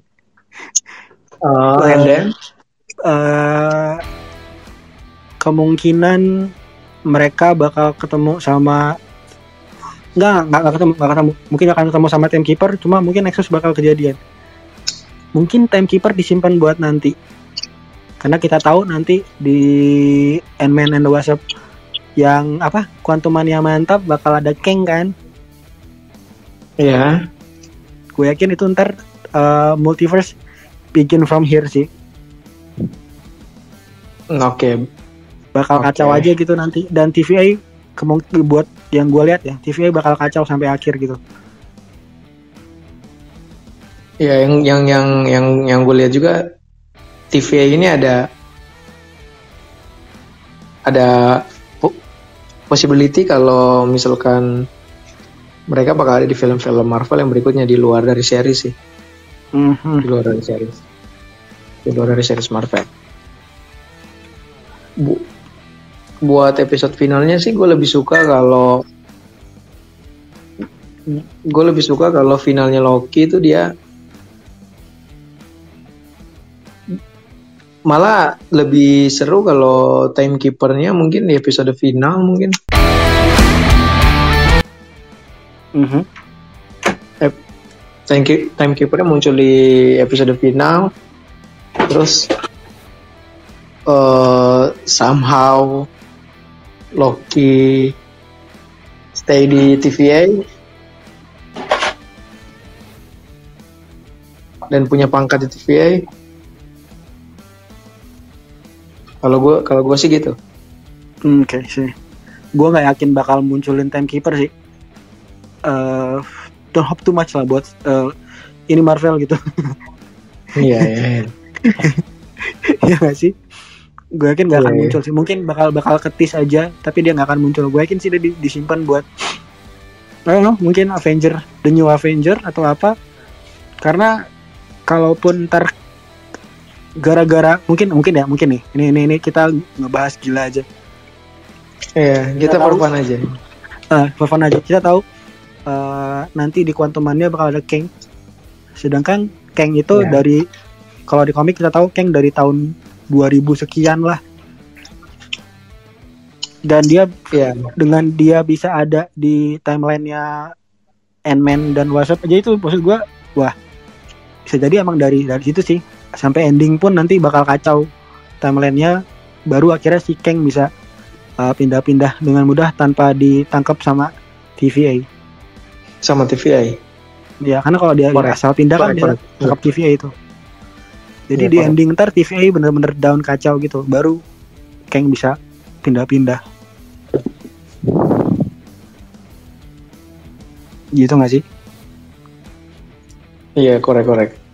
Oh, Uh, and then? uh, kemungkinan mereka bakal ketemu sama Enggak, enggak, enggak ketemu, enggak ketemu. Mungkin akan ketemu sama Timekeeper, cuma mungkin Nexus bakal kejadian. Mungkin Timekeeper disimpan buat nanti. Karena kita tahu nanti di Ant-Man and the Wasp yang apa? Quantum Mania mantap bakal ada Kang kan? Iya. Gue yakin itu ntar uh, multiverse begin from here sih. Oke. Bakal Oke. kacau aja gitu nanti. Dan T V A kemungkinan buat yang gue lihat ya, T V A bakal kacau sampai akhir gitu. Ya, yang yang yang yang yang gue lihat juga T V A ini ada ada possibility kalau misalkan mereka bakal ada di film-film Marvel yang berikutnya di luar dari series sih. Mm-hmm. Di luar dari series. Di luar dari series Marvel. Bu, buat episode finalnya sih gue lebih suka kalau gue lebih suka kalau finalnya Loki itu dia malah lebih seru kalau timekeepernya mungkin di episode final mungkin. Mm-hmm. Eh, timekeepernya muncul di episode final, terus uh, somehow Loki stay di T V A dan punya pangkat di T V A. Kalau gue kalau gue sih gitu. Oke okay, sih. Gue nggak yakin bakal munculin timekeeper sih. Uh, don't hope too much lah buat uh, ini Marvel gitu. Iya iya. Iya nggak sih? Gue yakin nggak yeah, akan yeah. muncul sih. Mungkin bakal bakal ketis aja, tapi dia nggak akan muncul. Gue yakin sih dia disimpan buat, I don't know, mungkin Avenger, the new Avenger atau apa. Karena kalaupun ntar gara-gara mungkin mungkin ya mungkin nih ini ini ini kita ngebahas gila aja. Iya, kita for fun aja. Uh, for fun aja. Kita tahu uh, nanti di Quantum Mania bakal ada Kang. Sedangkan Kang itu yeah. dari kalau di komik kita tahu Kang dari tahun dua ribu sekian lah. Dan dia yeah. dengan dia bisa ada di timeline-nya Ant-Man dan Wasp aja itu maksud gue wah bisa jadi emang dari dari situ sih sampai ending pun nanti bakal kacau timeline-nya, baru akhirnya si Kang bisa uh, pindah-pindah dengan mudah tanpa ditangkap sama T V A. Sama T V A. Ya karena kalau dia correct. asal pindah correct, kan correct. dia tangkap T V A itu. Jadi ya, di correct. ending ntar T V A bener-bener down kacau gitu, baru Kang bisa pindah-pindah. Gitu nggak sih? Iya korek-korek.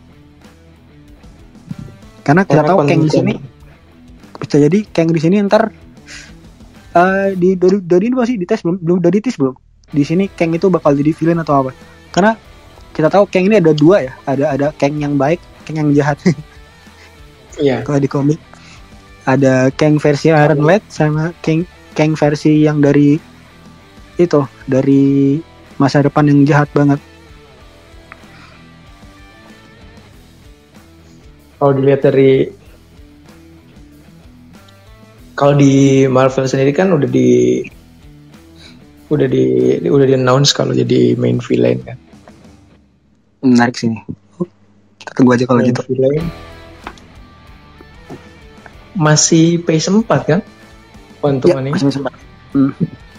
Karena kita Karena tahu Kang di sini bisa jadi Kang di sini ntar uh, di dari dari ini masih dites belum belum dari tes belum di sini Kang itu bakal jadi villain atau apa? Karena kita tahu Kang ini ada dua ya, ada ada Kang yang baik, Kang yang jahat. Iya. Kalau di komik ada Kang versi Iron Lad sama Kang Kang versi yang dari itu dari masa depan yang jahat banget. Kalau dilihat dari kalau di Marvel sendiri kan udah di udah di udah di announce kalau jadi main villain kan. Menarik sih. Kita tunggu aja kalau gitu. Villain. Masih phase empat kan? Quantum Mania. Ya, masih phase empat. Hmm.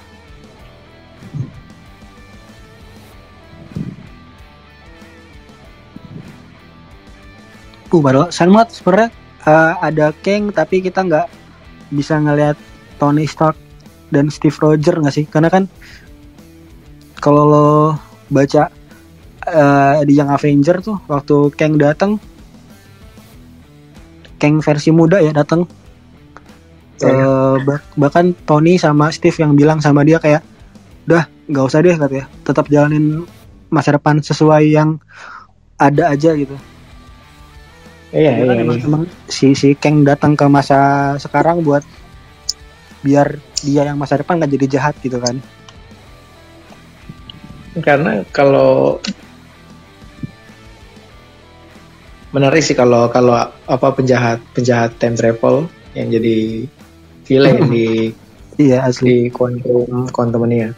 Uh, baru sangat sebenarnya uh, ada Kang tapi kita nggak bisa ngelihat Tony Stark dan Steve Rogers nggak sih? Karena kan kalau lo baca uh, di yang Avenger tuh waktu Kang datang, Kang versi muda ya datang. Uh, bah- bahkan Tony sama Steve yang bilang sama dia kayak, udah nggak usah deh katanya, tetap jalanin masa depan sesuai yang ada aja gitu. Iya, iya, emang, emang si si Kang datang ke masa sekarang buat biar dia yang masa depan nggak jadi jahat gitu kan? Karena kalau menarik sih kalau kalau apa penjahat penjahat time travel yang jadi villain di iya asli di Quantum Quantum Mania.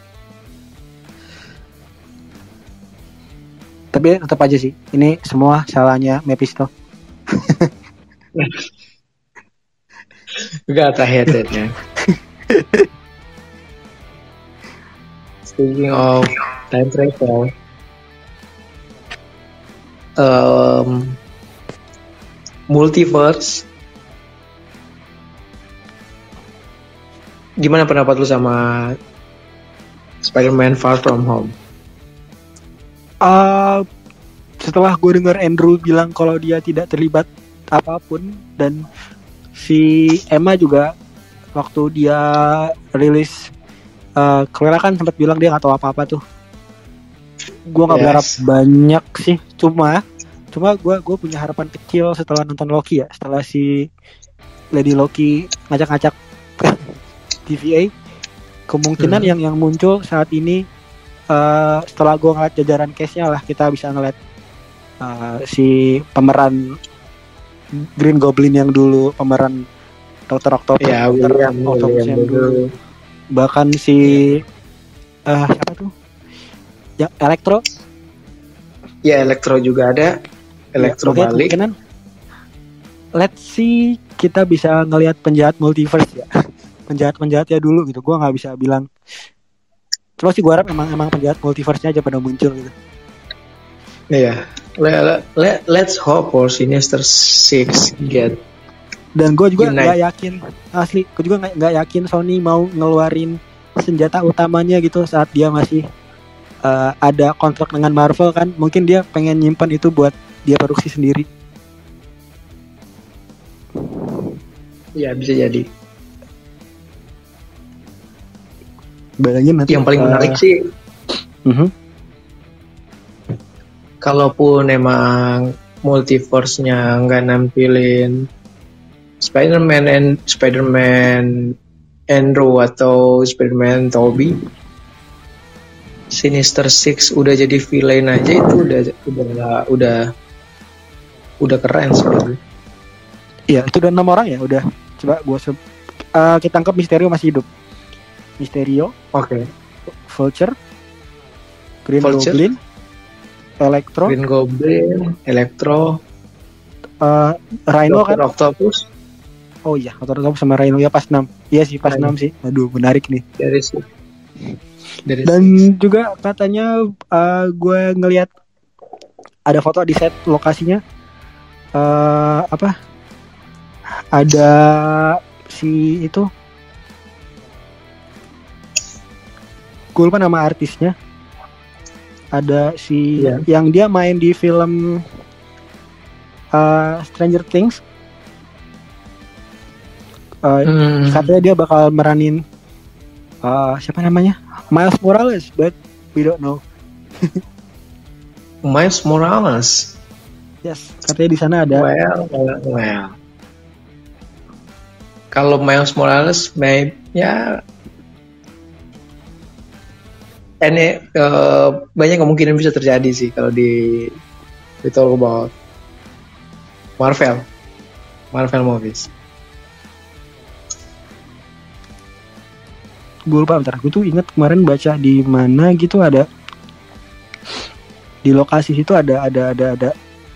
Tapi tetap aja sih ini semua salahnya Mephisto. Got a headsetnya. Speaking of time travel, um, multiverse. Gimana pendapat lu sama Spider-Man Far From Home. Uh, setelah gue dengar Andrew bilang kalau dia tidak terlibat apapun, dan si Emma juga waktu dia rilis uh, Cruella kan sempat bilang dia nggak tahu apa-apa tuh. Gue nggak yes. berharap banyak sih, cuma cuma gue gue punya harapan kecil setelah nonton Loki ya, setelah si Lady Loki ngacak-ngacak T V A, kemungkinan hmm. yang yang muncul saat ini uh, setelah gue ngeliat jajaran case-nya lah, kita bisa ngeliat uh, si pemeran Green Goblin yang dulu pemeran Dokter Octopus, ya, Dokter Octopus yang dulu, bahkan si uh, siapa tuh? Ya, Electro. Ya, Electro juga ada. Electro ya, balik. Kemungkinan let's see kita bisa ngelihat penjahat multiverse ya. Penjahat-penjahat ya dulu gitu. Gua nggak bisa bilang. Cuma sih gua harap emang emang penjahat multiverse-nya aja pada muncul gitu. Iya. Let, let, let's hope for Sinister Six get. Dan gue juga nggak yakin asli. Gue juga nggak yakin Sony mau ngeluarin senjata utamanya gitu saat dia masih Uh, ada kontrak dengan Marvel kan, mungkin dia pengen nyimpan itu buat dia produksi sendiri. Ya bisa jadi. Bayangin nanti. Yang paling uh, menarik sih, uh-huh. kalaupun emang multiverse-nya nggak nampilin Spider-Man and Spider-Man Andrew atau Spider-Man Tobey, Sinister Six udah jadi villain aja itu udah udah udah udah keren sebenarnya. Iya, itu udah enam orang ya, udah. Coba gua se- uh, kita anggap Mysterio masih hidup. Mysterio, oke. Okay. Vulture, Green Vulture, Goblin, Electro, Green Goblin, Electro, uh, Rhino Doctor kan? Octopus. Oh iya, Doctor Octopus sama Rhino ya pas enam. Iya sih pas enam sih. Aduh, menarik nih. Dari sih. Dari Dan six. Juga katanya uh, gue ngelihat ada foto di set lokasinya, uh, apa ada si itu, gue lupa nama artisnya, ada si yeah. yang dia main di film uh, Stranger Things, uh, hmm. katanya dia bakal meranin uh, siapa namanya, Miles Morales, but we don't know. Miles Morales. Yes, katanya di sana ada. Well, well, well. Kalau Miles Morales, maybe ya, ini uh, banyak kemungkinan bisa terjadi sih kalau di we talk about Marvel, Marvel movies. Gue lupa bentar, gue tuh inget kemarin baca di mana gitu, ada di lokasi situ ada ada ada ada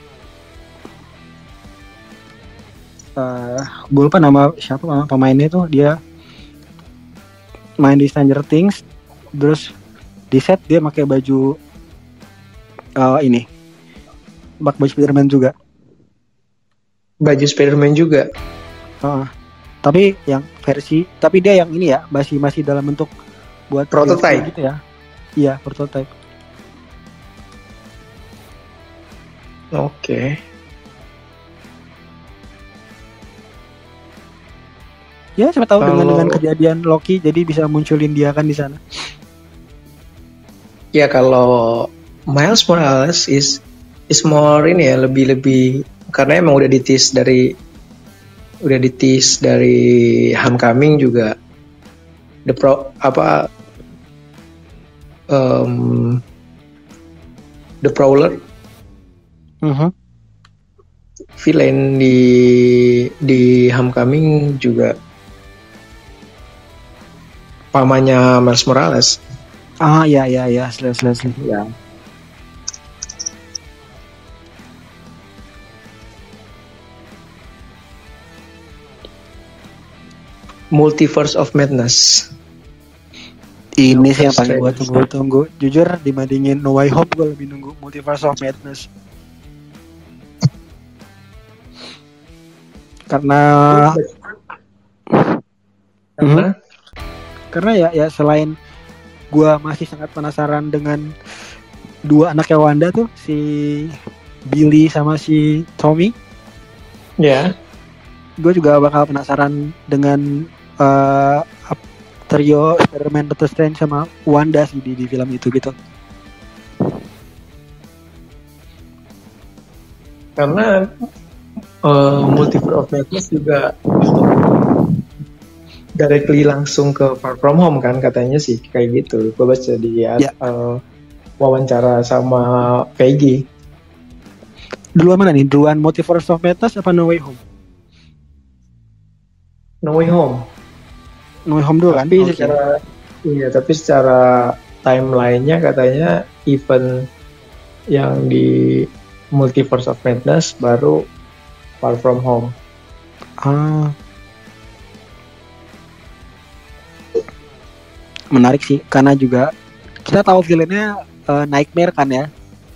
uh, gue lupa nama siapa nama pemainnya tuh, dia main di Stranger Things, terus di set dia pakai baju uh, ini bak baju Spider-Man juga, baju Spider-Man juga. Uh, tapi yang versi, tapi dia yang ini ya, masih masih dalam bentuk buat prototype gitu ya. Iya, prototype. Oke. Okay. Ya, siapa tahu Kalau... dengan dengan kejadian Loki jadi bisa munculin dia kan di sana. Ya, kalau Miles Morales is is more ini ya, lebih lebih karena emang udah di-tease dari udah di-tease dari Homecoming juga, the pro apa um, the Prowler, uh-huh. villain di di Homecoming juga pamannya Miles Morales. Ah ya ya ya, selalu selalu ya. Multiverse of Madness. Ini sih yang paling gue tunggu-tunggu. Jujur dibandingin No Way Home, gue lebih nunggu Multiverse of Madness. Karena Karena hmm, karena ya ya selain gue masih sangat penasaran dengan dua anaknya Wanda tuh, si Billy sama si Tommy. Ya. Yeah. Gue juga bakal penasaran dengan uh, trio Spider-Man, Doctor Strange sama Wanda sih di, di film itu gitu. Karena uh, Multiverse of Madness juga directly langsung ke Far From Home kan katanya sih kayak gitu. Gue baca di yeah. uh, wawancara sama Peggy. Duluan mana nih? Duluan Multiverse of Madness apa No Way Home? No Way Home. No Way Home dulu kan? Tapi okay. secara iya, tapi secara timeline-nya katanya event yang di Multiverse of Madness baru Far From Home. Ah. Menarik sih, karena juga kita tahu filmnya uh, Nightmare kan ya.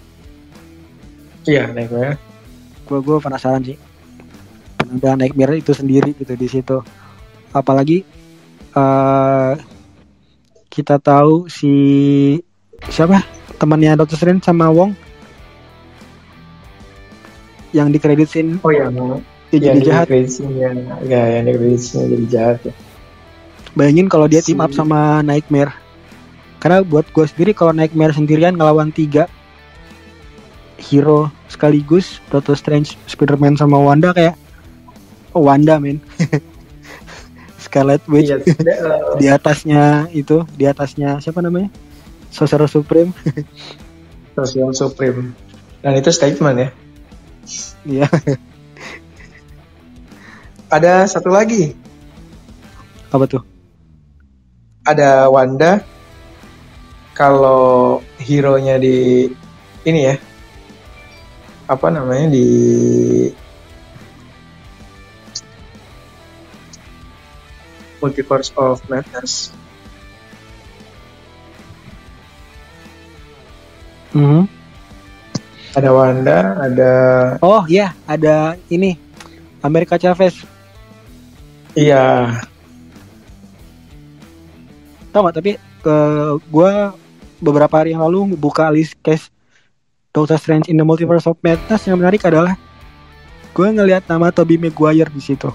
Iya, Nightmare. Gue gue penasaran sih penampilan Nightmare itu sendiri gitu di situ. Apalagi uh, kita tahu si siapa temannya Doctor Strange sama Wong yang di credit scene. Oh yang dia jadi jahat. Ya, yang di credit scene jadi jahat ya. Bayangin kalau dia team up sama Nightmare. Karena buat gue sendiri kalau Nightmare sendirian ngelawan tiga hero sekaligus, Doctor Strange, Spider-Man sama Wanda, kayak oh, Wanda men. Scarlet Witch. Iya, uh... di atasnya itu, di atasnya siapa namanya? Sorcerer Supreme. Sorcerer Supreme. Dan itu statement ya. Iya. Ada satu lagi. Apa tuh? Ada Wanda. Kalau hero-nya di ini ya, apa namanya, di Multiverse of Madness. Mm-hmm. Ada Wanda, ada oh iya, ada ini America Chavez. Iya. Tau gak, tapi ke gue beberapa hari yang lalu buka list case Doctor Strange in the Multiverse of Madness. Yang menarik adalah gue ngelihat nama Tobey Maguire di situ.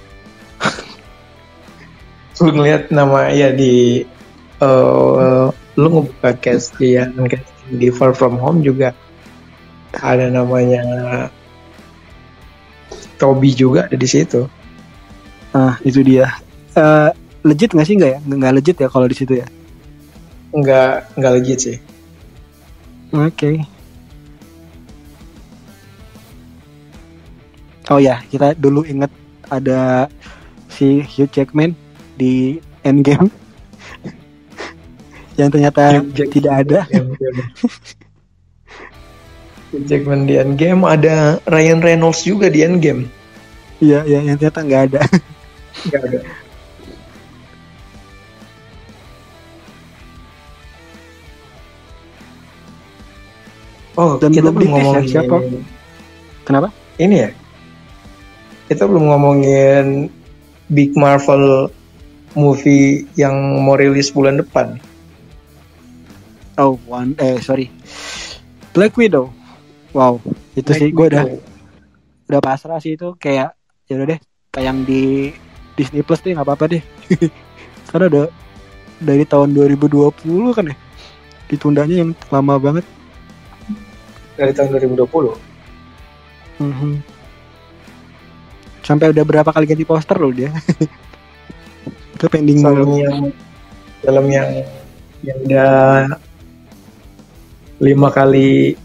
Lu ngelihat nama ya di uh, lu ngebuka case dia di Far From Home juga ada namanya Tobey juga ada di situ. Ah, itu dia. Uh, legit nggak sih? Nggak ya? Nggak legit ya kalau di situ ya? Nggak nggak legit sih. Oke. Okay. Oh ya, kita dulu inget ada si Hugh Jackman di Endgame yang ternyata tidak ada. Hugh Jackman di Endgame, ada Ryan Reynolds juga di Endgame. Iya, iya, yang ternyata nggak ada. Nggak ada. Oh, dan kita belum ngomongin siapa? Kenapa? Ini ya. Kita belum ngomongin big Marvel movie yang mau rilis bulan depan. Oh, one eh sorry. Black Widow. Wow, itu Black sih gue udah udah pasrah sih itu, kayak ya udah deh tayang di Disney Plus deh, nggak apa-apa deh. Karena udah dari tahun dua ribu dua puluh kan ya. Ditundanya yang lama banget. Dari tahun dua ribu dua puluh. Mm-hmm. Sampai udah berapa kali ganti poster loh dia. Itu pending film yang film yang yang udah lima kali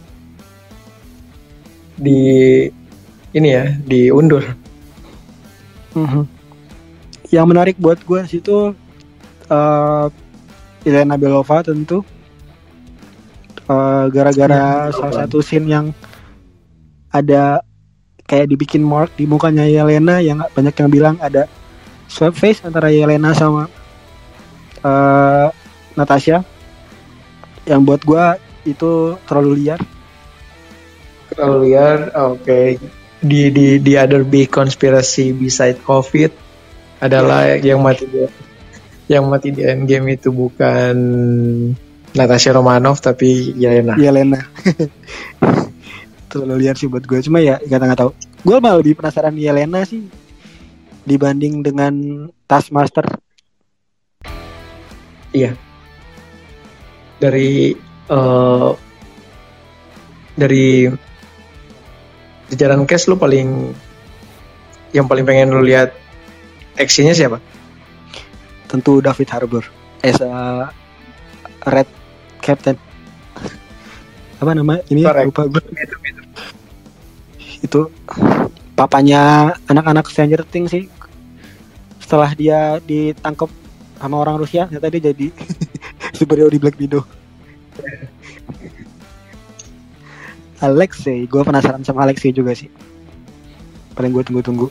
di ini ya diundur. Mm-hmm. Yang menarik buat gue situ uh, Yelena Belova tentu. Uh, gara-gara ya, salah satu scene yang ada kayak dibikin mark di mukanya Yelena, yang banyak yang bilang ada swap face antara Yelena sama uh, Natasha, yang buat gue itu terlalu liar. Terlalu liar, oke. Okay. Di di di other big conspiracy beside COVID adalah yang mati di yang mati di Endgame itu bukan Natasha Romanoff tapi Yelena. Yelena. Terlalu liar sih buat gue. Cuma ya kata nggak tahu. Gue malah lebih penasaran Yelena sih dibanding dengan Taskmaster. Iya. Dari uh, dari jajaran cast lu paling yang paling pengen lu lihat actionnya siapa? Tentu David Harbour as a Red Captain. Apa nama ini? Correct. Lupa gue. Itu papanya anak-anak Stranger Things sih. Setelah dia ditangkap sama orang Rusia, ternyata dia jadi superhero di Black Widow. Alexei, gue penasaran sama Alexei juga sih. Paling gue tunggu-tunggu.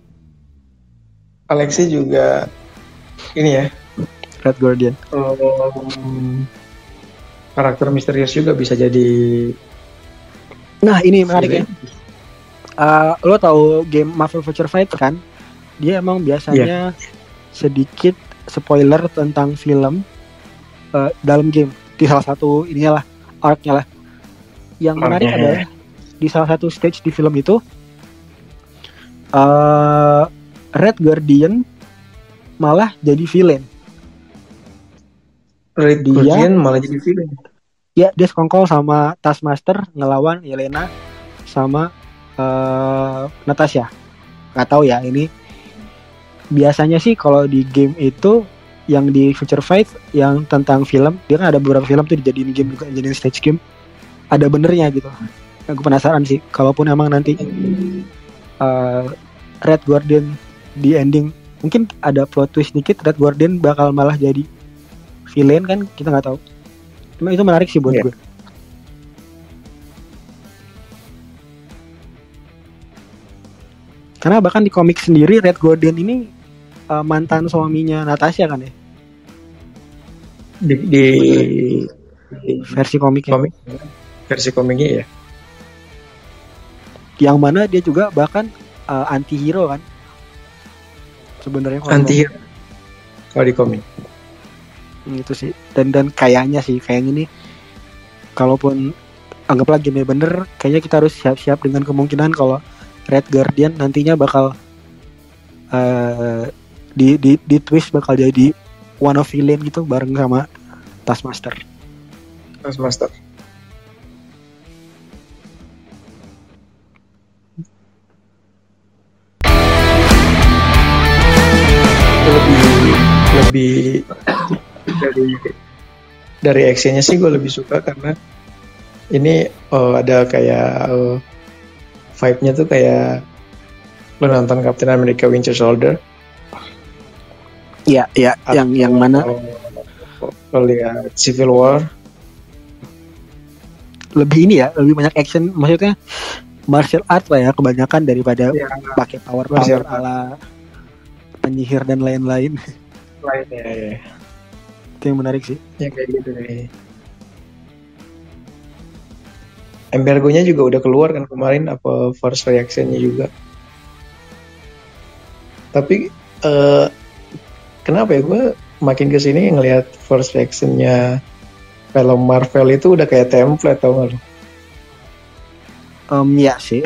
Alexei juga ini ya, Red Guardian. um, karakter misterius juga bisa jadi. Nah ini menarik ya. Uh, lo tahu game Marvel Future Fight kan? Dia emang biasanya yeah. sedikit spoiler tentang film uh, dalam game. Di salah satu inilah arc-nya lah. Yang menarik okay. adalah di salah satu stage di film itu uh, Red Guardian malah jadi villain. Red dia, Guardian malah jadi villain. Ya dia sekongkol sama Taskmaster ngelawan Yelena sama uh, Natasha. Gak tahu ya ini. Biasanya sih kalau di game itu yang di Future Fight yang tentang film, dia kan ada beberapa film tuh dijadiin game juga, jadiin stage game. Ada benernya gitu. Aku penasaran sih, kalaupun emang nanti uh, Red Guardian di ending mungkin ada plot twist dikit, Red Guardian bakal malah jadi villain kan, kita nggak tahu. Cuma itu menarik sih buat yeah. gue. Karena bahkan di komik sendiri Red Guardian ini uh, mantan suaminya Natasha kan ya? Di, di, di versi komiknya. Komik. Versi komiknya ya. Yang mana dia juga bahkan uh, anti-hero kan. Sebenarnya anti-hero kalau di komik. Gitu sih. Dan dan kayaknya sih kayak gini. Kalaupun anggaplah game bener, kayaknya kita harus siap-siap dengan kemungkinan kalau Red Guardian nantinya bakal uh, di, di di twist bakal jadi one of villain gitu bareng sama Taskmaster. Taskmaster. lebih lebih dari dari actionnya sih gue lebih suka karena ini uh, ada kayak uh, vibe-nya tuh kayak lo nonton Captain America Winter Soldier. Iya, iya, yang yang mana? Lo lihat Civil War. Lebih ini ya, lebih banyak action, maksudnya martial art lah ya kebanyakan daripada ya, pakai power power ala penyihir dan lain-lain. Lain ya, ya. Itu yang menarik sih. Yang kayak gitu nih. Embargo-nya juga udah keluar kan kemarin, apa first reaction-nya juga. Tapi uh, kenapa ya gue makin kesini ngelihat first reaction-nya film Marvel itu udah kayak template, tau gak lo? Um, ya sih.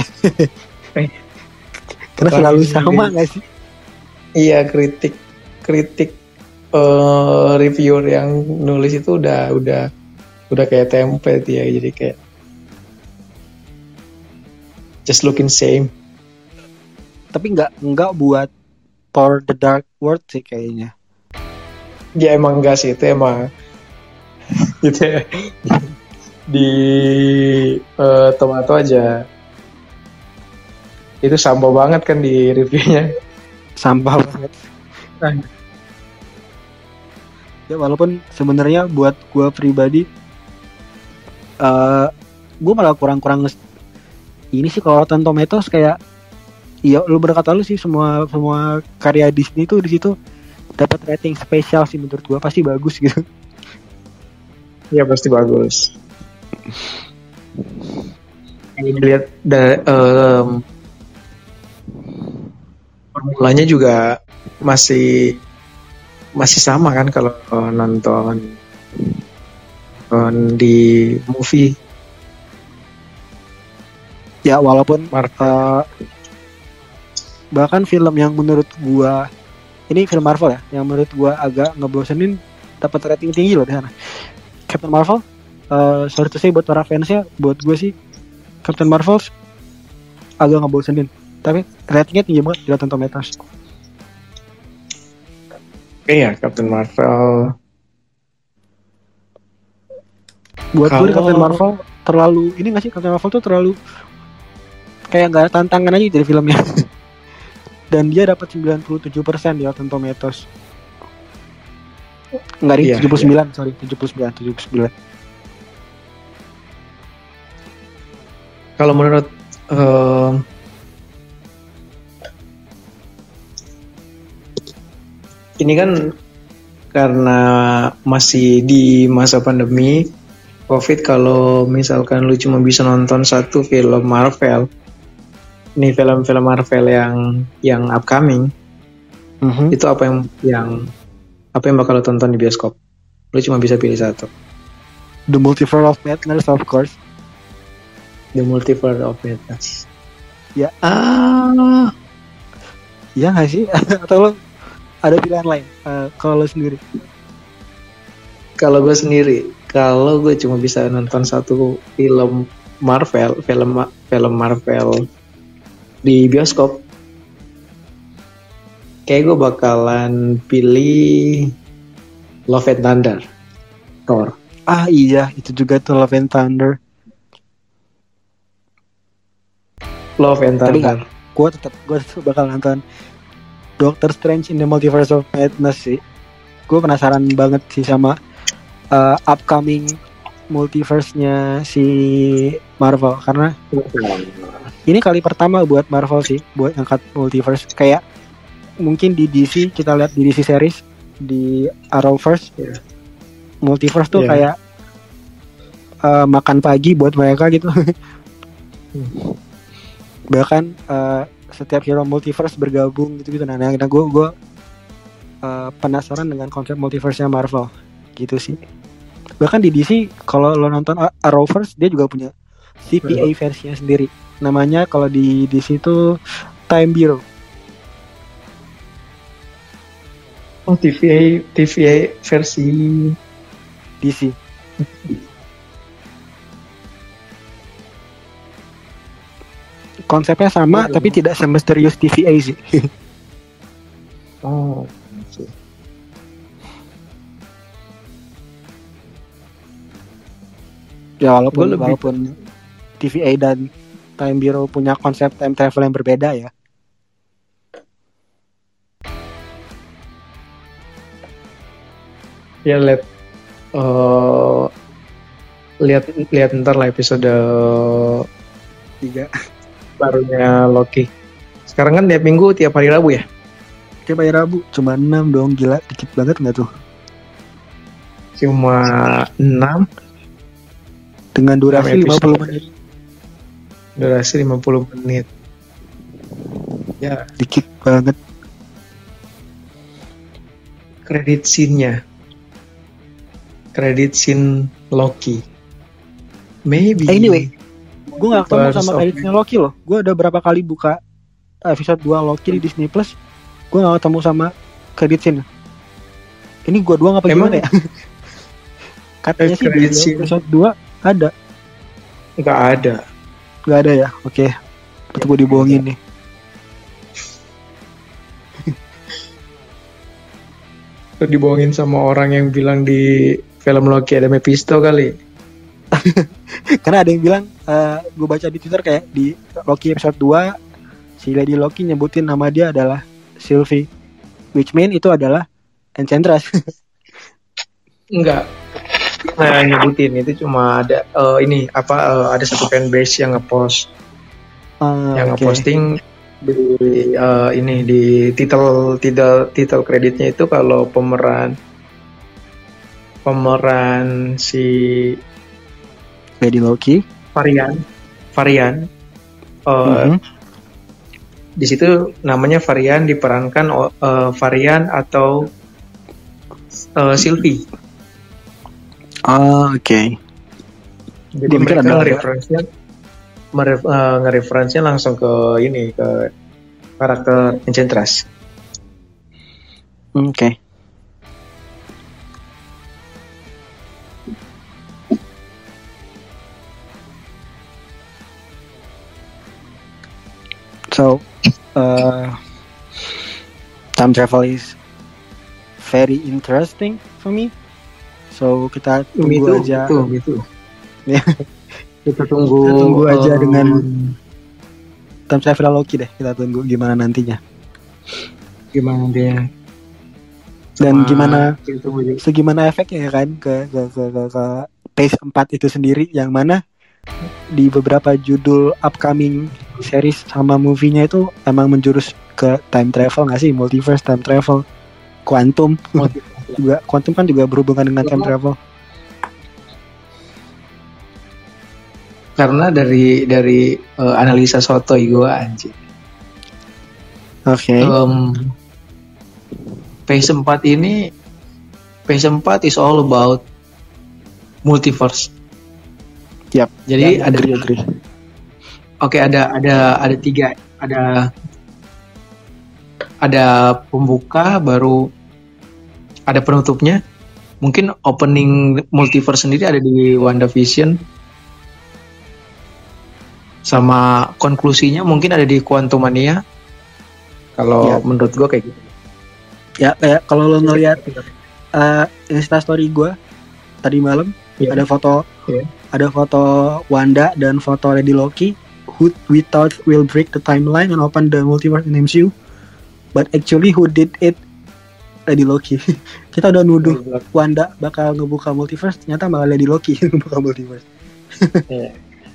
Karena selalu sama gak sih? Iya, kritik kritik uh, reviewer yang nulis itu udah udah udah kayak template ya, jadi kayak just looking same. Tapi nggak nggak buat Thor The Dark World sih kayaknya. Ya emang enggak sih, itu emang gitu ya. Di uh, Tomato aja itu sampah banget kan di reviewnya. Sampah banget. Ya walaupun sebenarnya buat gue pribadi uh, gue malah kurang-kurang ini sih kalau Rotten Tomatoes kayak iya lu berkata lu sih semua semua karya Disney tuh di situ dapat rating spesial sih menurut gue, pasti bagus gitu. Iya pasti bagus. Ini dilihat dari um, formulanya juga masih masih sama kan kalau nonton nonton di movie. Ya walaupun Marvel. uh, bahkan film yang menurut gua ini film Marvel ya, yang menurut gua agak ngebosenin dapat rating tinggi loh di sana. Captain Marvel, uh, sorry to say buat para fansnya, buat gue sih Captain Marvel agak ngebosenin. Tapi ratingnya tinggi banget di Rotten Tomatoes. Iya, Captain Marvel. Buat gue Kalau- Captain Marvel terlalu ini nggak sih, Captain Marvel tuh terlalu kayak nggak ada tantangan aja dari filmnya. Dan dia dapat sembilan puluh tujuh persen di Rotten Tomatoes. Enggak, Iya, tujuh puluh sembilan, sorry, tujuh puluh sembilan, tujuh puluh sembilan. Kalau menurut eh, ini kan karena masih di masa pandemi COVID, kalau misalkan lu cuma bisa nonton satu film Marvel, nih film-film Marvel yang yang upcoming, Mhm. itu apa yang yang apa yang bakal lu tonton di bioskop? Lu cuma bisa pilih satu. The Multiverse of Madness, of course. The Multiverse of Madness. Ya. Ah, Iya nggak sih? Atau lo ada pilihan lain? Uh, kalau lo sendiri? kalau gue sendiri, kalau gue cuma bisa nonton satu film Marvel, film film Marvel di bioskop, kayak gue bakalan pilih Love and Thunder, Thor. Ah iya, itu juga tuh Love and Thunder. Love and Tapi Thunder. Gue tetap gue tetap bakal nonton Doctor Strange in the Multiverse of Madness sih. Gue penasaran banget sih sama uh, upcoming multiverse-nya si Marvel, karena ini kali pertama buat Marvel sih buat angkat multiverse. Kayak mungkin di D C kita lihat di D C series di Arrowverse, Yeah. multiverse tuh Yeah. kayak uh, makan pagi buat mereka gitu. Bahkan uh, setiap hero multiverse bergabung gitu-gitu. Nah, nah gue gue uh, penasaran dengan konsep multiverse-nya Marvel gitu sih. Bahkan di D C kalau lo nonton Arrowverse, dia juga punya C P A versinya sendiri. Namanya kalau di D C itu Time Bureau. Oh, T V A T V A versi D C. Konsepnya sama, Oh, tapi tidak semisterius T V A sih. oh. Ya walaupun Gua lebih- walaupun T V A dan Time Bureau punya konsep time travel yang berbeda ya. Ya lihat eh lihat lihat ntar lah episode Tiga. barunya Loki. Sekarang kan tiap minggu, tiap hari Rabu ya. Tiap hari Rabu cuma enam dong, gila, dikit banget nggak tuh? Cuma enam, Dengan durasi enam lima puluh episode. menit, durasi lima puluh menit. Ya, dikit banget. kredit scene-nya. Kredit scene Loki. Maybe. Anyway, gue gak ketemu Birds sama of kreditnya Loki loh. Gue udah berapa kali buka episode dua Loki di Disney Plus, gue gak ketemu sama kredit scene. Ini gue doang apa Emang? gimana ya? Katanya sih di Credit scene? episode dua ada. Nggak ada. Gak ada ya? Oke, betul gue dibohongin nih. Lu dibohongin sama orang yang bilang di film Loki ada Mephisto kali. Karena ada yang bilang, uh, gue baca di Twitter kayak di Loki episode dua, si Lady Loki nyebutin nama dia adalah Sylvie, which mean itu adalah Enchantress. Enggak. Nah, nyebutin itu cuma ada eh, ini apa eh, ada satu fanbase yang ngepost Uh, yang oke. ngeposting di eh, ini di titel titel titel kreditnya itu kalau pemeran pemeran si Lady Loki. varian varian eh, Mhm. di situ namanya varian diperankan eh, varian atau eh, Sylvie. Oh, oke. Okay. Jadi mereka nge-reference-nya meref, uh, nge-reference-nya langsung ke ini, ke karakter Enchantress. Oke. Okay. So, uh, time travel is very interesting for me. So kita tunggu itu, aja. Itu, itu. kita tunggu. Kita tunggu aja um, dengan time travel Loki deh. Kita tunggu gimana nantinya. Gimana dia? Dan gimana? Segimana efeknya kan ke ke ke ke, ke Phase empat itu sendiri, yang mana di beberapa judul upcoming series sama movie-nya itu emang menjurus ke time travel nggak sih? Multiverse, time travel, quantum juga. Quantum kan juga berhubungan dengan time travel. Karena dari dari uh, analisa sotoy gue anjir. Oke. Okay. Um, Phase empat ini, Phase empat is all about multiverse. Yap. Jadi ya, ada agree, agree. Oke, okay, ada ada ada tiga, ada ada pembuka, baru ada penutupnya. Mungkin opening multiverse sendiri ada di WandaVision, sama konklusinya mungkin ada di Quantumania. Kalau ya, menurut gue kayak gitu. Ya, kayak kalau lo ngelihat uh, Instastory gue tadi malam, yeah. ada foto, yeah. ada foto Wanda dan foto Lady Loki. Who we thought will break the timeline and open the multiverse in M C U, but actually who did it? Lady Loki. Kita udah nuduh Wanda bakal ngebuka multiverse, ternyata malah Lady Loki yang ngebuka multiverse. yeah.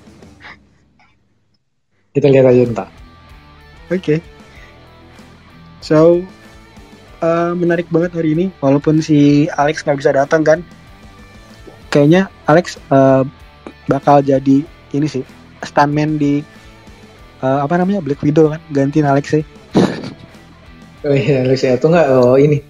Kita lihat aja entah. Oke. Okay. So uh, menarik banget hari ini, walaupun si Alex nggak bisa datang kan. Kayaknya Alex uh, bakal jadi ini sih, stuntman di uh, apa namanya, Black Widow kan, gantiin Alex sih. Oh iya, Alex ya, tuh nggak, oh ini.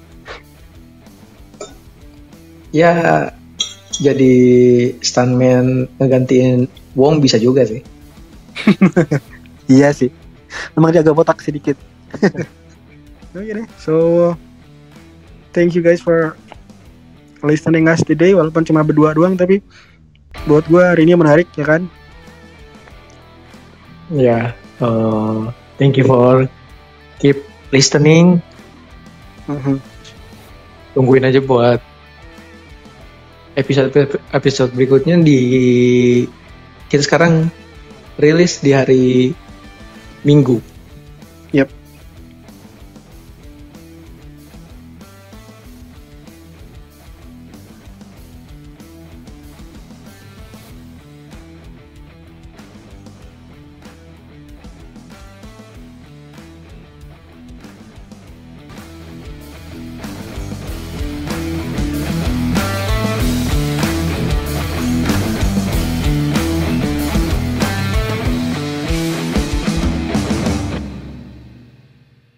Ya jadi stuntman ngegantiin Wong bisa juga sih. Iya sih, emang jaga botak sedikit. Oke deh, so thank you guys for listening us today, walaupun cuma berdua doang, tapi buat gue hari ini menarik ya kan. Ya, yeah, uh, thank you for keep listening. Uh-huh. Tungguin aja buat episode episode berikutnya. Di kita sekarang rilis di hari Minggu.